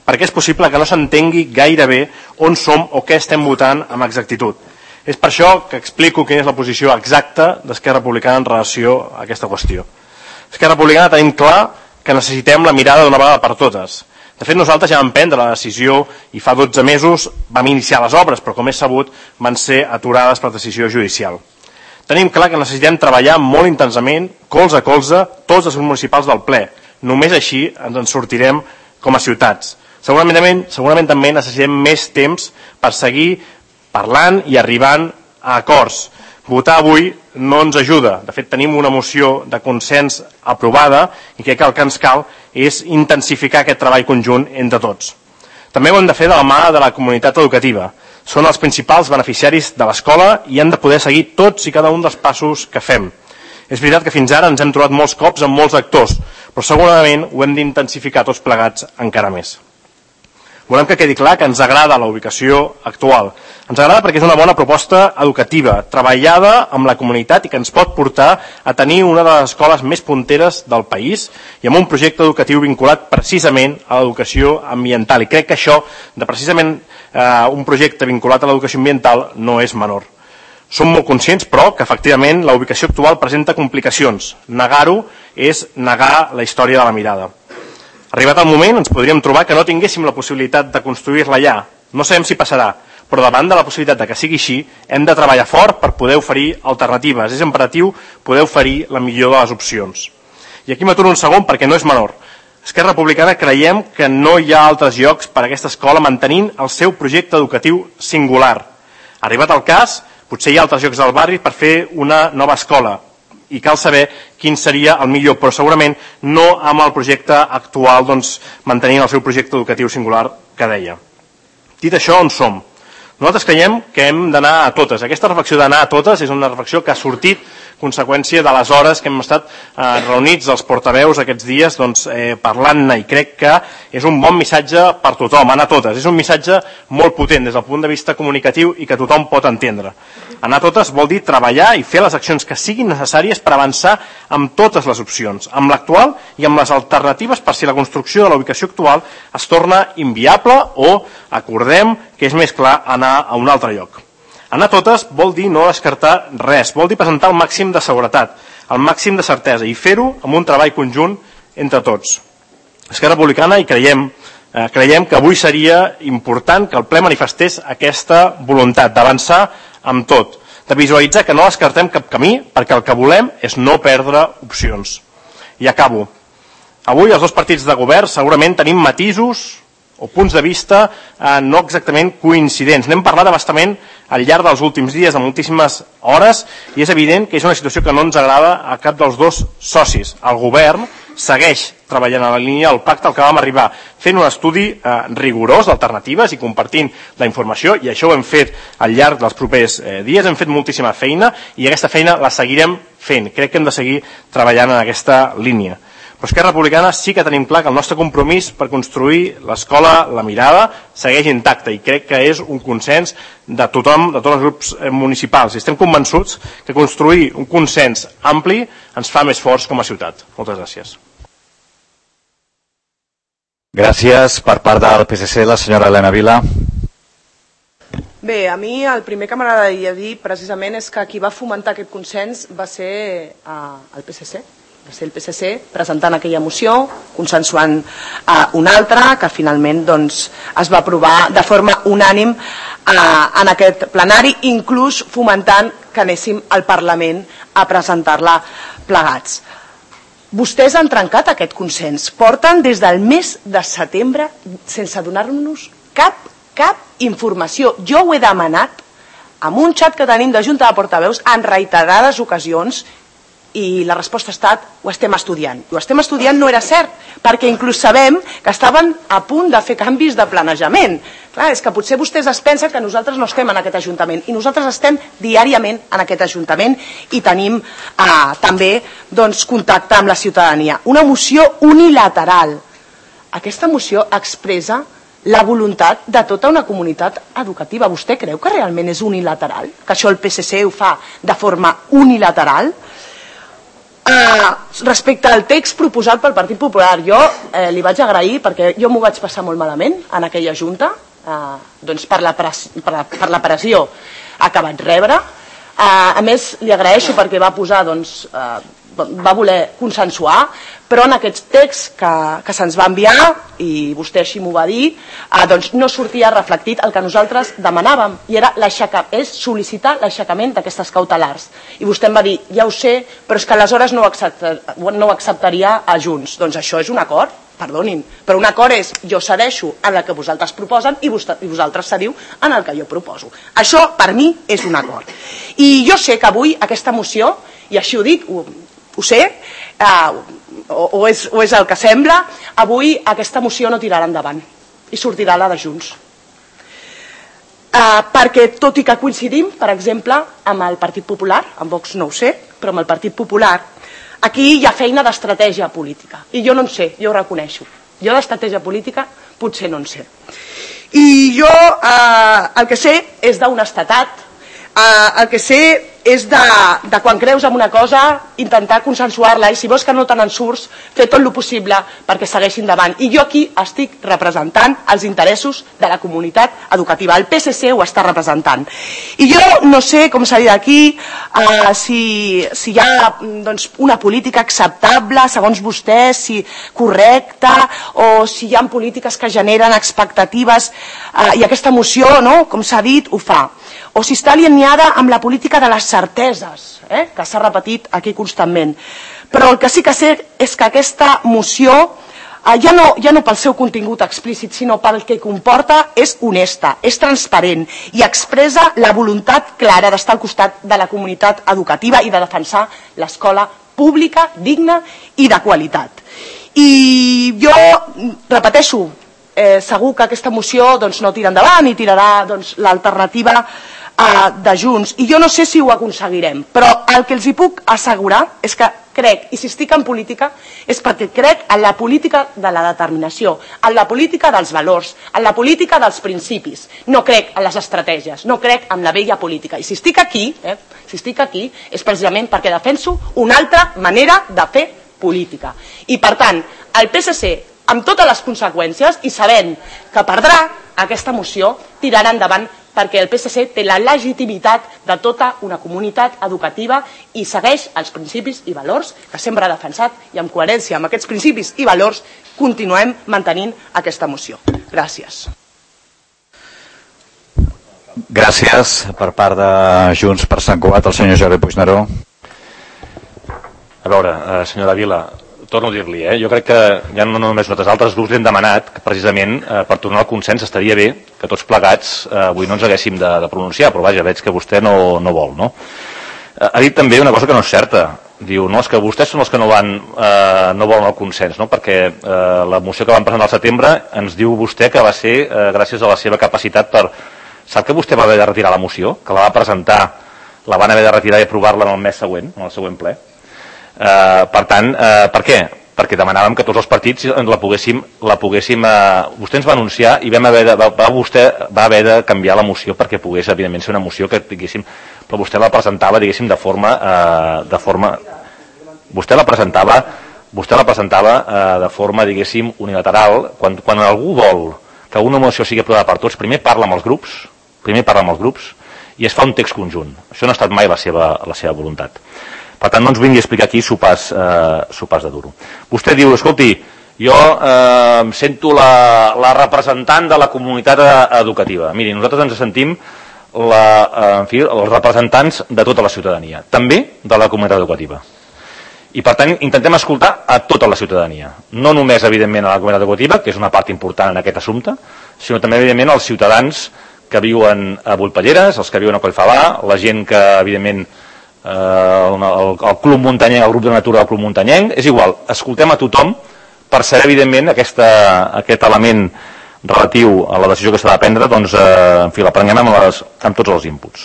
perquè és possible que no s'entengui gaire bé on som o què estem votant amb exactitud. És per això que explico quina és la posició exacta d'Esquerra Republicana en relació a aquesta qüestió. Esquerra Republicana tenim clar que necessitem la mirada d'una vegada per totes. De fet, nosaltres ja vam prendre la decisió i fa 12 mesos vam iniciar les obres, però com és sabut van ser aturades per decisió judicial. Tenim clar que necessitem treballar molt intensament, colze a colze, tots els municipals del ple. Només així ens en sortirem com a ciutats. Segurament també necessitem més temps per seguir parlant i arribant a acords. Votar avui no ens ajuda. De fet, tenim una moció de consens aprovada i crec que el que ens cal és intensificar aquest treball conjunt entre tots. També ho hem de fer de la mà de la comunitat educativa. Són els principals beneficiaris de l'escola i han de poder seguir tots i cada un dels passos que fem. És veritat que fins ara ens hem trobat molts cops amb molts actors, però segurament ho hem d'intensificar tots plegats encara més. Volem que quedi clar que ens agrada la ubicació actual. Ens agrada perquè és una bona proposta educativa, treballada amb la comunitat i que ens pot portar a tenir una de les escoles més punteres del país i amb un projecte educatiu vinculat precisament a l'educació ambiental. I crec que això de precisament un projecte vinculat a l'educació ambiental no és menor. Som molt conscients, però, que efectivament la ubicació actual presenta complicacions. Negar-ho és negar la història de la mirada. Arribat el moment, ens podríem trobar que no tinguéssim la possibilitat de construir-la allà. No sabem si passarà, però davant de la possibilitat de que sigui així, hem de treballar fort per poder oferir alternatives. És imperatiu poder oferir la millor de les opcions. I aquí m'aturo un segon perquè no és menor. Esquerra Republicana creiem que no hi ha altres llocs per a aquesta escola mantenint el seu projecte educatiu singular. Arribat el cas, potser hi ha altres llocs del barri per fer una nova escola i cal saber quin seria el millor, però segurament no amb el projecte actual, mantenint el seu projecte educatiu singular que deia. Dit això, on som? Nosaltres creiem que hem d'anar a totes. Aquesta reflexió d'anar a totes és una reflexió que ha sortit conseqüència de les hores que hem estat reunits els portaveus aquests dies parlant-ne, i crec que és un bon missatge per tothom, anar a totes. És un missatge molt potent des del punt de vista comunicatiu i que tothom pot entendre. Anar a totes vol dir treballar i fer les accions que siguin necessàries per avançar amb totes les opcions, amb l'actual i amb les alternatives per si la construcció de la ubicació actual es torna inviable o acordem que és més clar anar a un altre lloc. Anar a totes vol dir no descartar res, vol dir presentar el màxim de seguretat, el màxim de certesa i fer-ho amb un treball conjunt entre tots. Esquerra Republicana hi creiem que avui seria important que el ple manifestés aquesta voluntat d'avançar amb tot, de visualitzar que no descartem cap camí perquè el que volem és no perdre opcions. I acabo. Avui els dos partits de govern segurament tenim matisos o punts de vista no exactament coincidents. N'hem parlat abastament al llarg dels últims dies, de moltíssimes hores, i és evident que és una situació que no ens agrada a cap dels dos socis. El govern segueix treballant a la línia del pacte al que vam arribar, fent un estudi rigorós d'alternatives i compartint la informació, i això ho hem fet al llarg dels propers dies. Hem fet moltíssima feina i aquesta feina la seguirem fent. Crec que hem de seguir treballant en aquesta línia. Però Esquerra Republicana sí que tenim clar que el nostre compromís per construir l'escola La Mirada segueix intacte i crec que és un consens de tothom, de tots els grups municipals. I estem convençuts que construir un consens ampli ens fa més forts com a ciutat. Moltes gràcies. Gràcies. Per part del PSC, la senyora Elena Vila. Bé, a mi el primer que m'agradaria dir precisament és que qui va fomentar aquest consens va ser el PSC. Va ser el PSC presentant aquella moció, consensuant una altra, que finalment es va aprovar de forma unànim en aquest plenari, inclús fomentant que anéssim al Parlament a presentar-la plegats. Vostès han trencat aquest consens. Porten des del mes de setembre sense donar-nos cap informació. Jo ho he demanat amb un xat que tenim de Junta de Portaveus en reiterades ocasions i la resposta ha estat ho estem estudiant. Ho estem estudiant no era cert, perquè inclús sabem que estaven a punt de fer canvis de planejament. Clar, és que potser vostès es pensen que nosaltres no estem en aquest Ajuntament i nosaltres estem diàriament en aquest Ajuntament i tenim també contacte amb la ciutadania. Una moció unilateral. Aquesta moció expressa la voluntat de tota una comunitat educativa. Vostè creu que realment és unilateral? Que això el PSC ho fa de forma unilateral? Respecte al text proposat pel Partit Popular, jo li vaig agrair, perquè jo m'ho vaig passar molt malament en aquella junta, doncs per la pressió que vaig rebre. A més, li agraeixo perquè va posar, doncs, va voler consensuar, però en aquest text que se'ns va enviar, i vostè així m'ho va dir, doncs no sortia reflectit el que nosaltres demanàvem, i era és sol·licitar l'aixecament d'aquestes cautelars. I vostè em va dir, ja ho sé, però és que aleshores no ho acceptaria a Junts. Doncs això és un acord, perdonin, però un acord és jo cedeixo en el que vosaltres proposen i vosaltres cediu en el que jo proposo. Això, per mi, és un acord. I jo sé que avui aquesta moció, i així ho dic, ho sé, o és el que sembla, avui aquesta moció no tirarà endavant i sortirà la de Junts. Perquè tot i que coincidim, per exemple, amb el Partit Popular, amb Vox no ho sé, però amb el Partit Popular, aquí hi ha feina d'estratègia política, i jo no en sé, jo ho reconeixo. Jo d'estratègia política potser no en sé. I jo el que sé és d'honestedat, el que sé és de quan creus en una cosa intentar consensuar-la, i si veus que no te n'en surts, fer tot el possible perquè segueixi endavant. I jo aquí estic representant els interessos de la comunitat educativa. El PSC ho està representant. I jo no sé, com s'ha dit aquí, si hi ha una política acceptable, segons vostès, si correcta, o si hi ha polítiques que generen expectatives, i aquesta moció, com s'ha dit, ho fa. O si està alineada amb la política de les certeses, que s'ha repetit aquí constantment. Però el que sí que sé és que aquesta moció, ja no pel seu contingut explícit, sinó pel que comporta, és honesta, és transparent i expressa la voluntat clara d'estar al costat de la comunitat educativa i de defensar l'escola pública, digna i de qualitat. I jo repeteixo, segur que aquesta moció no tira endavant i tirarà l'alternativa de Junts, i jo no sé si ho aconseguirem, però el que els hi puc assegurar és que crec, i si estic en política és perquè crec en la política de la determinació, en la política dels valors, en la política dels principis. No crec en les estratègies, no crec en la vella política. I si estic aquí és precisament perquè defenso una altra manera de fer política. I per tant, el PSC, amb totes les conseqüències i sabent que perdrà aquesta moció, tirarà endavant perquè el PSC té la legitimitat de tota una comunitat educativa i segueix els principis i valors que sempre ha defensat, i amb coherència amb aquests principis i valors continuem mantenint aquesta moció. Gràcies. Gràcies per part de Junts per Sant Cugat, el senyor Jordi Puigneró. A veure, senyora Vila, torno a dir-li, jo crec que ja no només nosaltres, altres grups li hem demanat que precisament per tornar al consens estaria bé que tots plegats avui no ens haguéssim de pronunciar, però vaja, veig que vostè no vol, no? Ha dit també una cosa que no és certa. Diu, no, és que vostès són els que no volen el consens, no? Perquè la moció que van presentar al setembre ens diu vostè que va ser gràcies a la seva capacitat per... Sap que vostè va haver de retirar la moció, que la va presentar, la van haver de retirar i aprovar-la en el mes següent, en el següent ple? Per tant, per què? Perquè demanàvem que tots els partits la poguéssim vostè ens va anunciar i vostè va haver de canviar la moció perquè pogués evidentment ser una moció que diguéssim, però vostè la presentava diguéssim de forma vostè la presentava de forma diguéssim unilateral. Quan algú vol que una moció sigui aprovada per tots, primer parla amb els grups i es fa un text conjunt. Això no ha estat mai la seva voluntat. Per tant, no ens vingui a explicar aquí sopars de duro. Vostè diu, escolti, jo em sento la representant de la comunitat educativa. Miri, nosaltres ens sentim els representants de tota la ciutadania, també de la comunitat educativa. I per tant, intentem escoltar a tota la ciutadania. No només, evidentment, a la comunitat educativa, que és una part important en aquest assumpte, sinó també, evidentment, als ciutadans que viuen a Volpelleres, els que viuen a Collfabà, la gent que, evidentment, el Club Muntanyenc, el grup de natura del Club Muntanyenc, és igual, escoltem a tothom per saber evidentment aquest element relatiu a la decisió que s'ha de prendre, doncs en fi, l'aprenguem amb tots els inputs.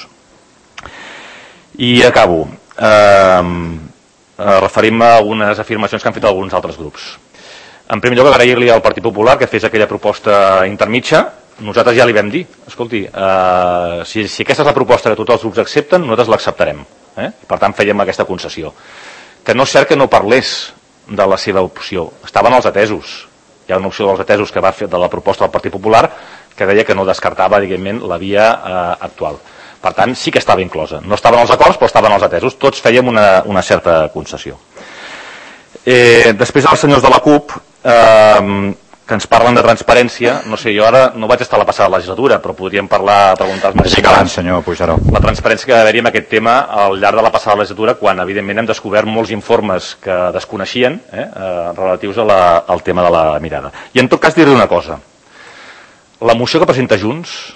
I acabo referim a algunes afirmacions que han fet alguns altres grups. En primer lloc, agrair-li al Partit Popular que fes aquella proposta intermitja. Nosaltres ja li vam dir, escolti, si aquesta és la proposta que tots els grups accepten, nosaltres l'acceptarem. Per tant, fèiem aquesta concessió. que no és cert que no parlés de la seva opció. Estaven els atesos. Hi ha una opció dels atesos que va fer de la proposta del Partit Popular que deia que no descartava, diguem, la via actual. Per tant, sí que estava inclosa. No estaven els acords, però estaven els atesos. Tots fèiem una certa concessió. Després els senyors de la CUP, que ens parlen de transparència, no sé, jo ara no vaig estar a la passada legislatura, però podríem preguntar-nos... Sí que abans, senyor Puigneró. La transparència que ha d'haver-hi en aquest tema al llarg de la passada legislatura, quan evidentment hem descobert molts informes que desconeixien relatius al tema de la mirada. I en tot cas dir-li una cosa. La moció que presenta Junts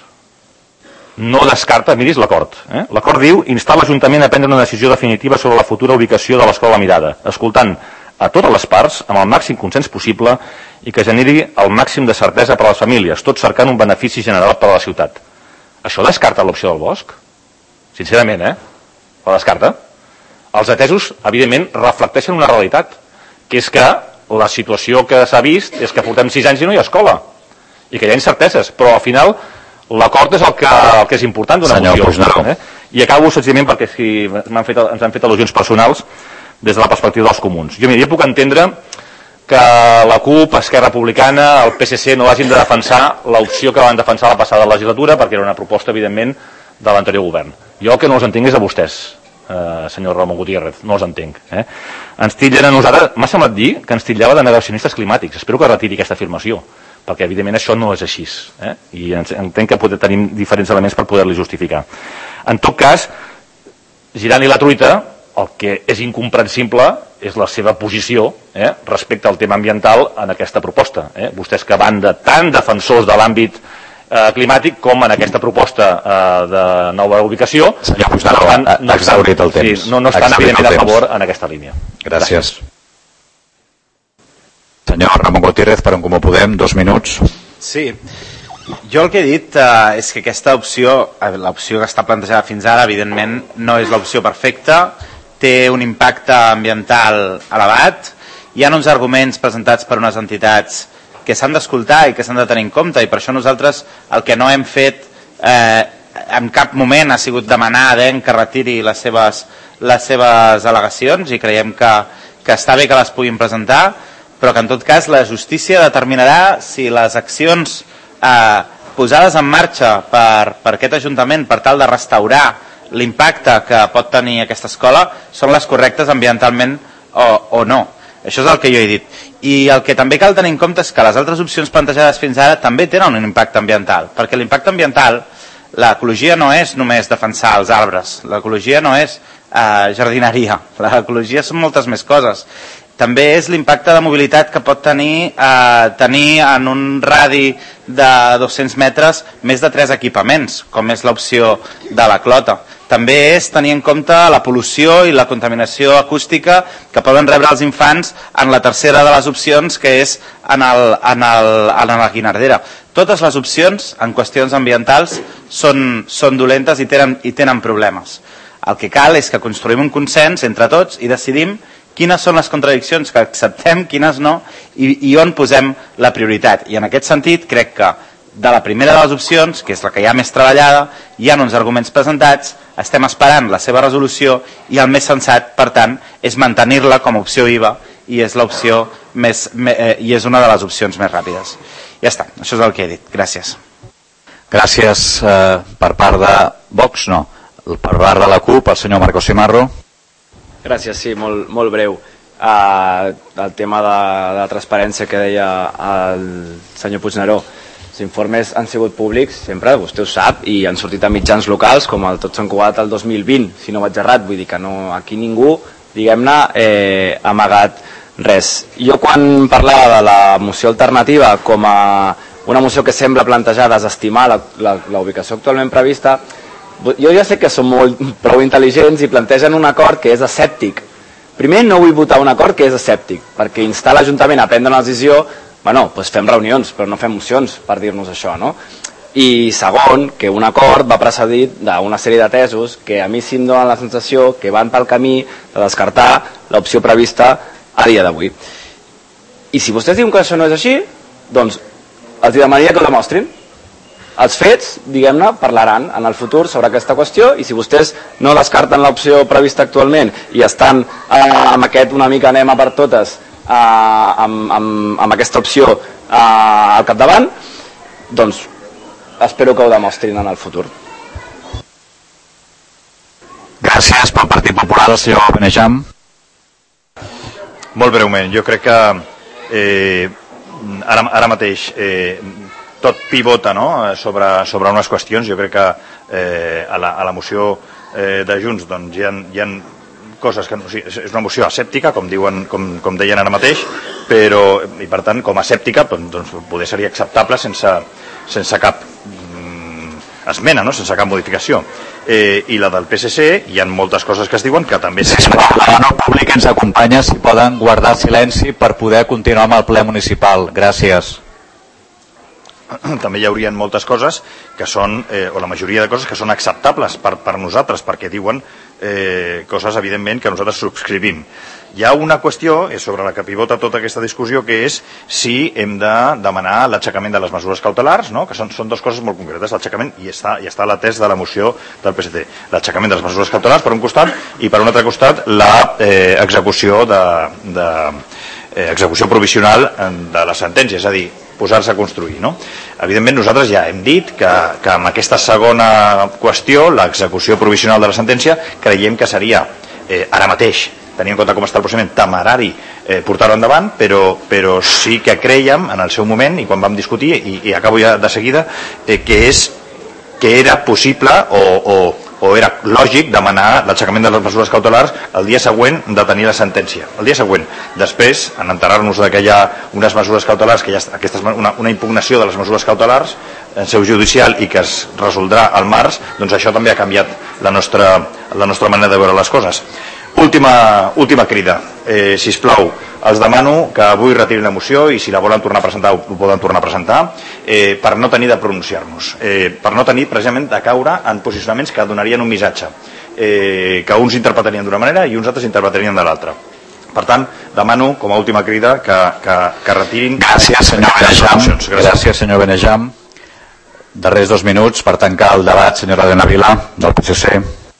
no descarta, miris l'acord. L'acord diu instar l'Ajuntament a prendre una decisió definitiva sobre la futura ubicació de l'Escola Mirada, escoltant a totes les parts amb el màxim consens possible i que generi el màxim de certesa per a les famílies, tot cercant un benefici general per a la ciutat. Això descarta l'opció del bosc? Sincerament, la descarta? Els atesos, evidentment, reflecteixen una realitat, que és que la situació que s'ha vist és que portem 6 anys i no hi ha escola, i que hi ha incerteses, però al final l'acord és el que és important d'una moció. I acabo senzillament perquè si ens han fet al·lusions personals des de la perspectiva dels comuns. Jo puc entendre que la CUP, Esquerra Republicana, el PSC no hagin de defensar l'opció que van defensar la passada legislatura perquè era una proposta, evidentment, de l'anterior govern. Jo el que no els entenc és a vostès, senyor Ramon Gutiérrez, no els entenc. Ens titllen a nosaltres, m'ha semblat dir que ens titllava de negacionistes climàtics. Espero que retiri aquesta afirmació, perquè evidentment això no és així, i entenc que tenim diferents elements per poder-li justificar. En tot cas, girant-hi la truita, el que és incomprensible és la seva posició respecte al tema ambiental en aquesta proposta. Vostès que van de tan defensors de l'àmbit climàtic com en aquesta proposta de nova ubicació no estan evidentment a favor en aquesta línia. Gràcies. Senyor Ramon Gutiérrez, per On Comú Podem, 2 minuts. Sí, jo el que he dit és que aquesta opció, l'opció que està plantejada fins ara, evidentment no és l'opció perfecta, té un impacte ambiental elevat, hi ha uns arguments presentats per unes entitats que s'han d'escoltar i que s'han de tenir en compte, i per això nosaltres el que no hem fet en cap moment ha sigut demanar a ADEN que retiri les seves al·legacions, i creiem que està bé que les puguin presentar, però que en tot cas la justícia determinarà si les accions posades en marxa per aquest Ajuntament per tal de restaurar l'impacte que pot tenir aquesta escola són les correctes ambientalment o no. Això és el que jo he dit. I el que també cal tenir en compte és que les altres opcions plantejades fins ara també tenen un impacte ambiental, perquè l'impacte ambiental, l'ecologia no és només defensar els arbres, l'ecologia no és jardineria, l'ecologia són moltes més coses. També és l'impacte de mobilitat que pot tenir en un radi de 200 metres més de 3 equipaments, com és l'opció de la Clota. També és tenir en compte la pol·lució i la contaminació acústica que poden rebre els infants en la tercera de les opcions, que és en la Guinardera. Totes les opcions en qüestions ambientals són dolentes i tenen problemes. El que cal és que construïm un consens entre tots i decidim quines són les contradiccions que acceptem, quines no, i on posem la prioritat. I en aquest sentit crec que de la primera de les opcions, que és la que hi ha més treballada, hi ha uns arguments presentats, estem esperant la seva resolució i el més sensat, per tant, és mantenir-la com a opció IVA i és l'opció i és una de les opcions més ràpides. Ja està, això és el que he dit. Gràcies. Gràcies per part de Vox, no. Per part de la CUP, el senyor Marcos Simarro. Gràcies, sí, molt breu. El tema de la transparència que deia el senyor Puigneró, els informes han sigut públics, sempre, vostè ho sap, i han sortit a mitjans locals, com el Tot Sant Cugat el 2020, si no vaig errat, vull dir que no, aquí ningú, diguem-ne, ha amagat res. Jo quan parlava de la moció alternativa com a una moció que sembla plantejar desestimar la ubicació actualment prevista, jo ja sé que són prou intel·ligents i plantegen un acord que és escèptic. Primer, no vull votar un acord que és escèptic, perquè instar l'Ajuntament a prendre una decisió, bueno, doncs fem reunions, però no fem mocions per dir-nos això, no? I segon, que un acord va precedit d'una sèrie de tesos que a mi sí em donen la sensació que van pel camí de descartar l'opció prevista a dia d'avui. I si vostès diuen que això no és així, doncs els demanaria que ho demostrin. Els fets, diguem-ne, parlaran en el futur sobre aquesta qüestió, i si vostès no descarten l'opció prevista actualment i estan amb aquest una mica anem a per totes amb aquesta opció al capdavant, doncs espero que ho demostrin en el futur. Gràcies pel Partit Popular, el senyor Benejam. Molt breument, jo crec que ara mateix tot pivota, no?, sobre unes qüestions. Jo crec que a la moció de Junts doncs, hi ha coses que és una moció asèptica, com deien ara mateix, però, i per tant, com a asèptica, doncs poder seria acceptable sense cap esmena, no?, sense cap modificació. I la del PSC, hi ha moltes coses que es diuen que també... Sisplau, el públic ens acompanya, si poden guardar silenci per poder continuar amb el ple municipal. Gràcies. També hi haurien moltes coses que són, o la majoria de coses que són acceptables per nosaltres, perquè diuen coses, evidentment, que nosaltres subscrivim. Hi ha una qüestió sobre la que pivota tota aquesta discussió, que és si hem de demanar l'aixecament de les mesures cautelars, no?, que són dues coses molt concretes, l'aixecament, i està la test de la moció del PSC, l'aixecament de les mesures cautelars per un costat, i per un altre costat l'execució execució provisional de la sentència, és a dir, posar-se a construir, no? Evidentment, nosaltres ja hem dit que amb aquesta segona qüestió, l'execució provisional de la sentència, creiem que seria ara mateix, tenint en compte com està el procediment, temerari portar-ho endavant, però sí que creiem en el seu moment, i quan vam discutir, i acabo ja de seguida, que era possible o era lògic demanar l'aixecament de les mesures cautelars el dia següent de tenir la sentència. El dia següent. Després, en enterar-nos que hi ha unes mesures cautelars, que hi ha una impugnació de les mesures cautelars en seu judicial i que es resoldrà al març, doncs això també ha canviat la nostra manera de veure les coses. Última crida. Sisplau, els demano que avui retirin la moció i si la volen tornar a presentar ho poden tornar a presentar, per no tenir de pronunciar-nos, per no tenir precisament de caure en posicionaments que donarien un missatge, que uns interpretarien d'una manera i uns altres interpretarien de l'altra. Per tant, demano com a última crida que retirin... Gràcies, senyor Benejam. Gràcies, senyor Benejam. Darrers 2 minuts per tancar el debat, senyora Elena Vila, del PSC.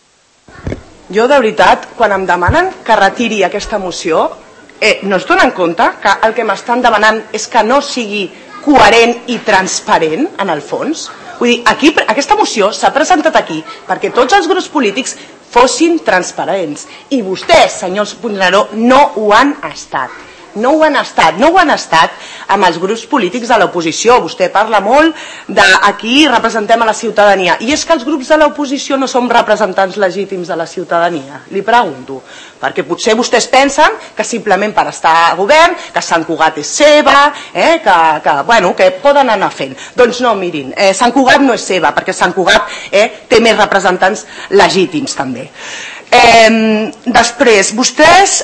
Jo, de veritat, quan em demanen que retiri aquesta moció, no es donen compte que el que m'estan demanant és que no sigui coherent i transparent, en el fons? Vull dir, aquesta moció s'ha presentat aquí perquè tots els grups polítics fossin transparents. I vostès, senyors Puigneró, no ho han estat. No ho han estat amb els grups polítics de l'oposició. Vostè parla molt d'aquí representem a la ciutadania, i és que els grups de l'oposició no som representants legítims de la ciutadania, li pregunto, perquè potser vostès pensen que simplement per estar a govern, que Sant Cugat és seva, que poden anar fent. Doncs no, mirin, Sant Cugat no és seva, perquè Sant Cugat té més representants legítims també. Després, vostès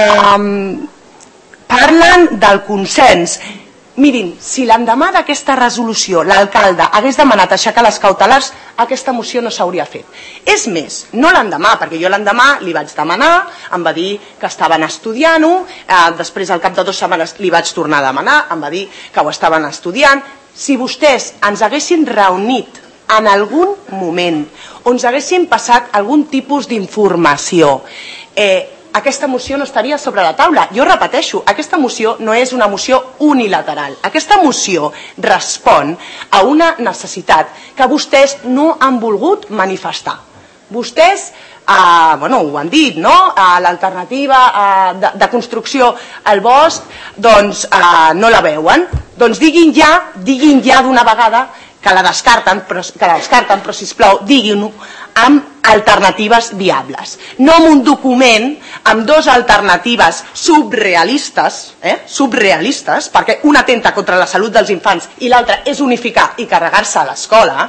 parlen del consens. Mirin, si l'endemà d'aquesta resolució l'alcalde hagués demanat aixecar les cautelars, aquesta moció no s'hauria fet. És més, no l'endemà, perquè jo l'endemà li vaig demanar, em va dir que estaven estudiant-ho, després al cap de 2 setmanes li vaig tornar a demanar, em va dir que ho estaven estudiant. Si vostès ens haguessin reunit en algun moment on ens haguessin passat algun tipus d'informació, aquesta moció no estaria sobre la taula. Jo repeteixo, aquesta moció no és una moció unilateral. Aquesta moció respon a una necessitat que vostès no han volgut manifestar. Vostès, ho han dit, no? L'alternativa de construcció al bosc, doncs no la veuen. Doncs diguin ja d'una vegada que la descarten, però sisplau, diguin-ho amb alternatives viables. No amb un document amb 2 alternatives subrealistes, perquè una atenta contra la salut dels infants i l'altra és unificar i carregar-se a l'escola,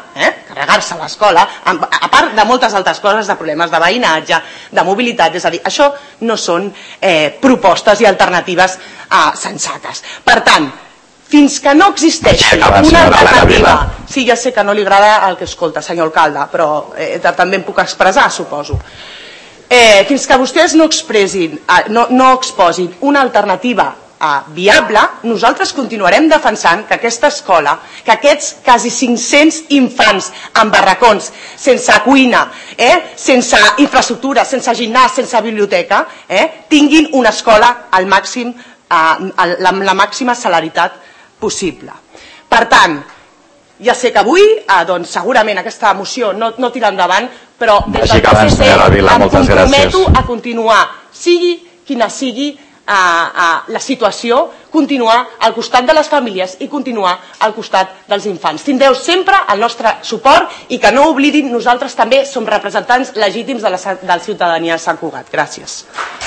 a part de moltes altres coses, de problemes de veïnatge, de mobilitat, és a dir, això no són propostes i alternatives sensates. Per tant, fins que no existeixi una alternativa... Sí, ja sé que no li agrada el que escolta, senyor alcalde, però també em puc expressar, suposo. Fins que vostès no exposin una alternativa viable, nosaltres continuarem defensant que aquesta escola, que aquests quasi 500 infants en barracons, sense cuina, sense infraestructura, sense gimnàs, sense biblioteca, tinguin una escola al màxim, amb la màxima celeritat possible. Per tant, ja sé que avui segurament aquesta moció no tira endavant, però des del PSC em comprometo a continuar, sigui quina sigui la situació, continuar al costat de les famílies i continuar al costat dels infants. Tindreu sempre el nostre suport i que no oblidin, nosaltres també som representants legítims de la ciutadania de Sant Cugat. Gràcies.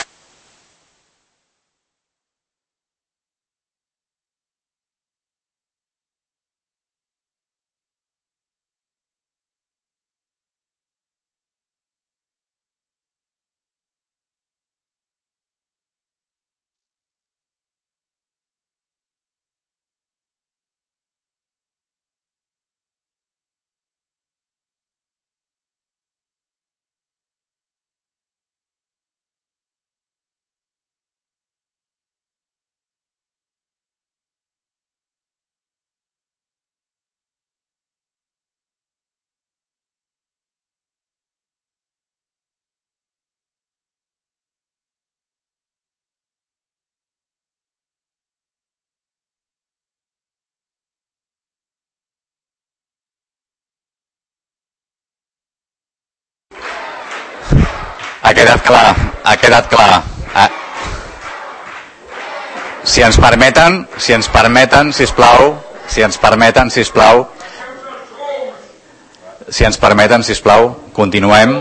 Ha quedat clar. Si ens permeten, sisplau, continuem.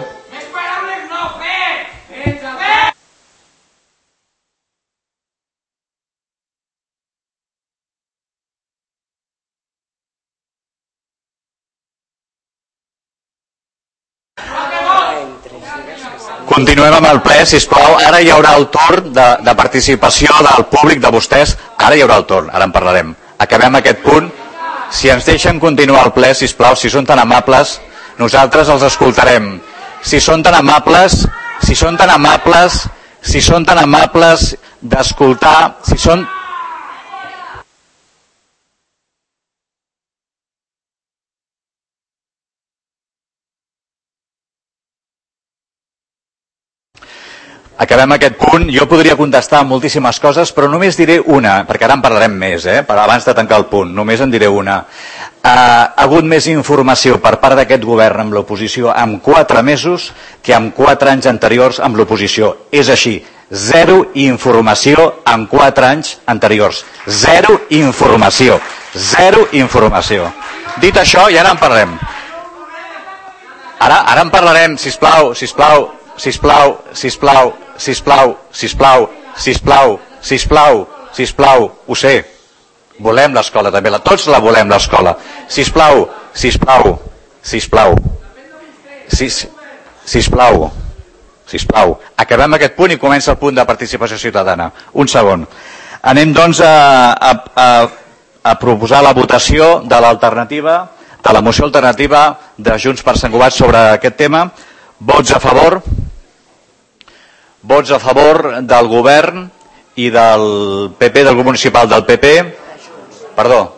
Continuem amb el ple, sisplau. Ara hi haurà el torn de participació del públic, de vostès. Ara hi haurà el torn, ara en parlarem. Acabem aquest punt. Si ens deixen continuar el ple, sisplau, si són tan amables, nosaltres els escoltarem. Si són tan amables d'escoltar, si són... Acabem aquest punt. Jo podria contestar moltíssimes coses, però només diré una, perquè ara en parlarem més, abans de tancar el punt. Només en diré una. Ha hagut més informació per part d'aquest govern amb l'oposició en 4 mesos que en 4 anys anteriors amb l'oposició. És així. 0 informació en 4 anys anteriors. 0 informació. 0 informació. Dit això, i ara en parlarem. Ara en parlarem, sisplau, sisplau, sisplau, sisplau, sisplau, sisplau, sisplau, sisplau, sisplau, ho sé, volem l'escola també, tots la volem l'escola, sisplau, sisplau, sisplau, sisplau, sisplau, acabem aquest punt i comença el punt de participació ciutadana. Un segon. Anem doncs a proposar la votació de l'alternativa, de la moció alternativa de Junts per Sant Cugat sobre aquest tema. Vots a favor? Vots a favor del govern i del PP, del grup municipal del PP. Perdó.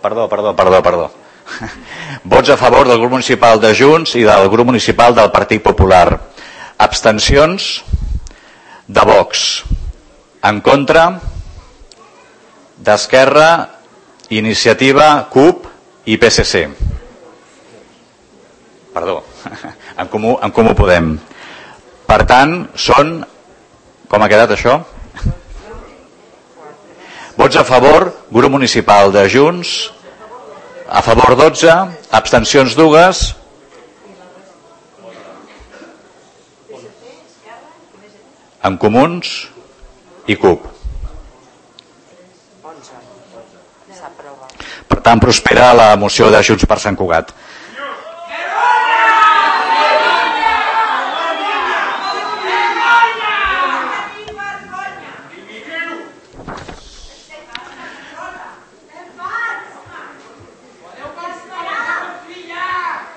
Vots a favor del grup municipal de Junts i del grup municipal del Partit Popular. Abstencions de Vox. En contra d'Esquerra, Iniciativa, CUP i PSC. Perdó, en Comú Podem. Per tant, són... Com ha quedat això? Vots a favor, grup municipal de Junts, a favor 12, abstencions 2, en Comuns i CUP. Per tant, prospera la moció de Junts per Sant Cugat.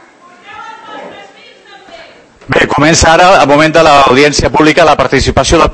Bé, comença ara, al moment de l'audiència pública, la participació del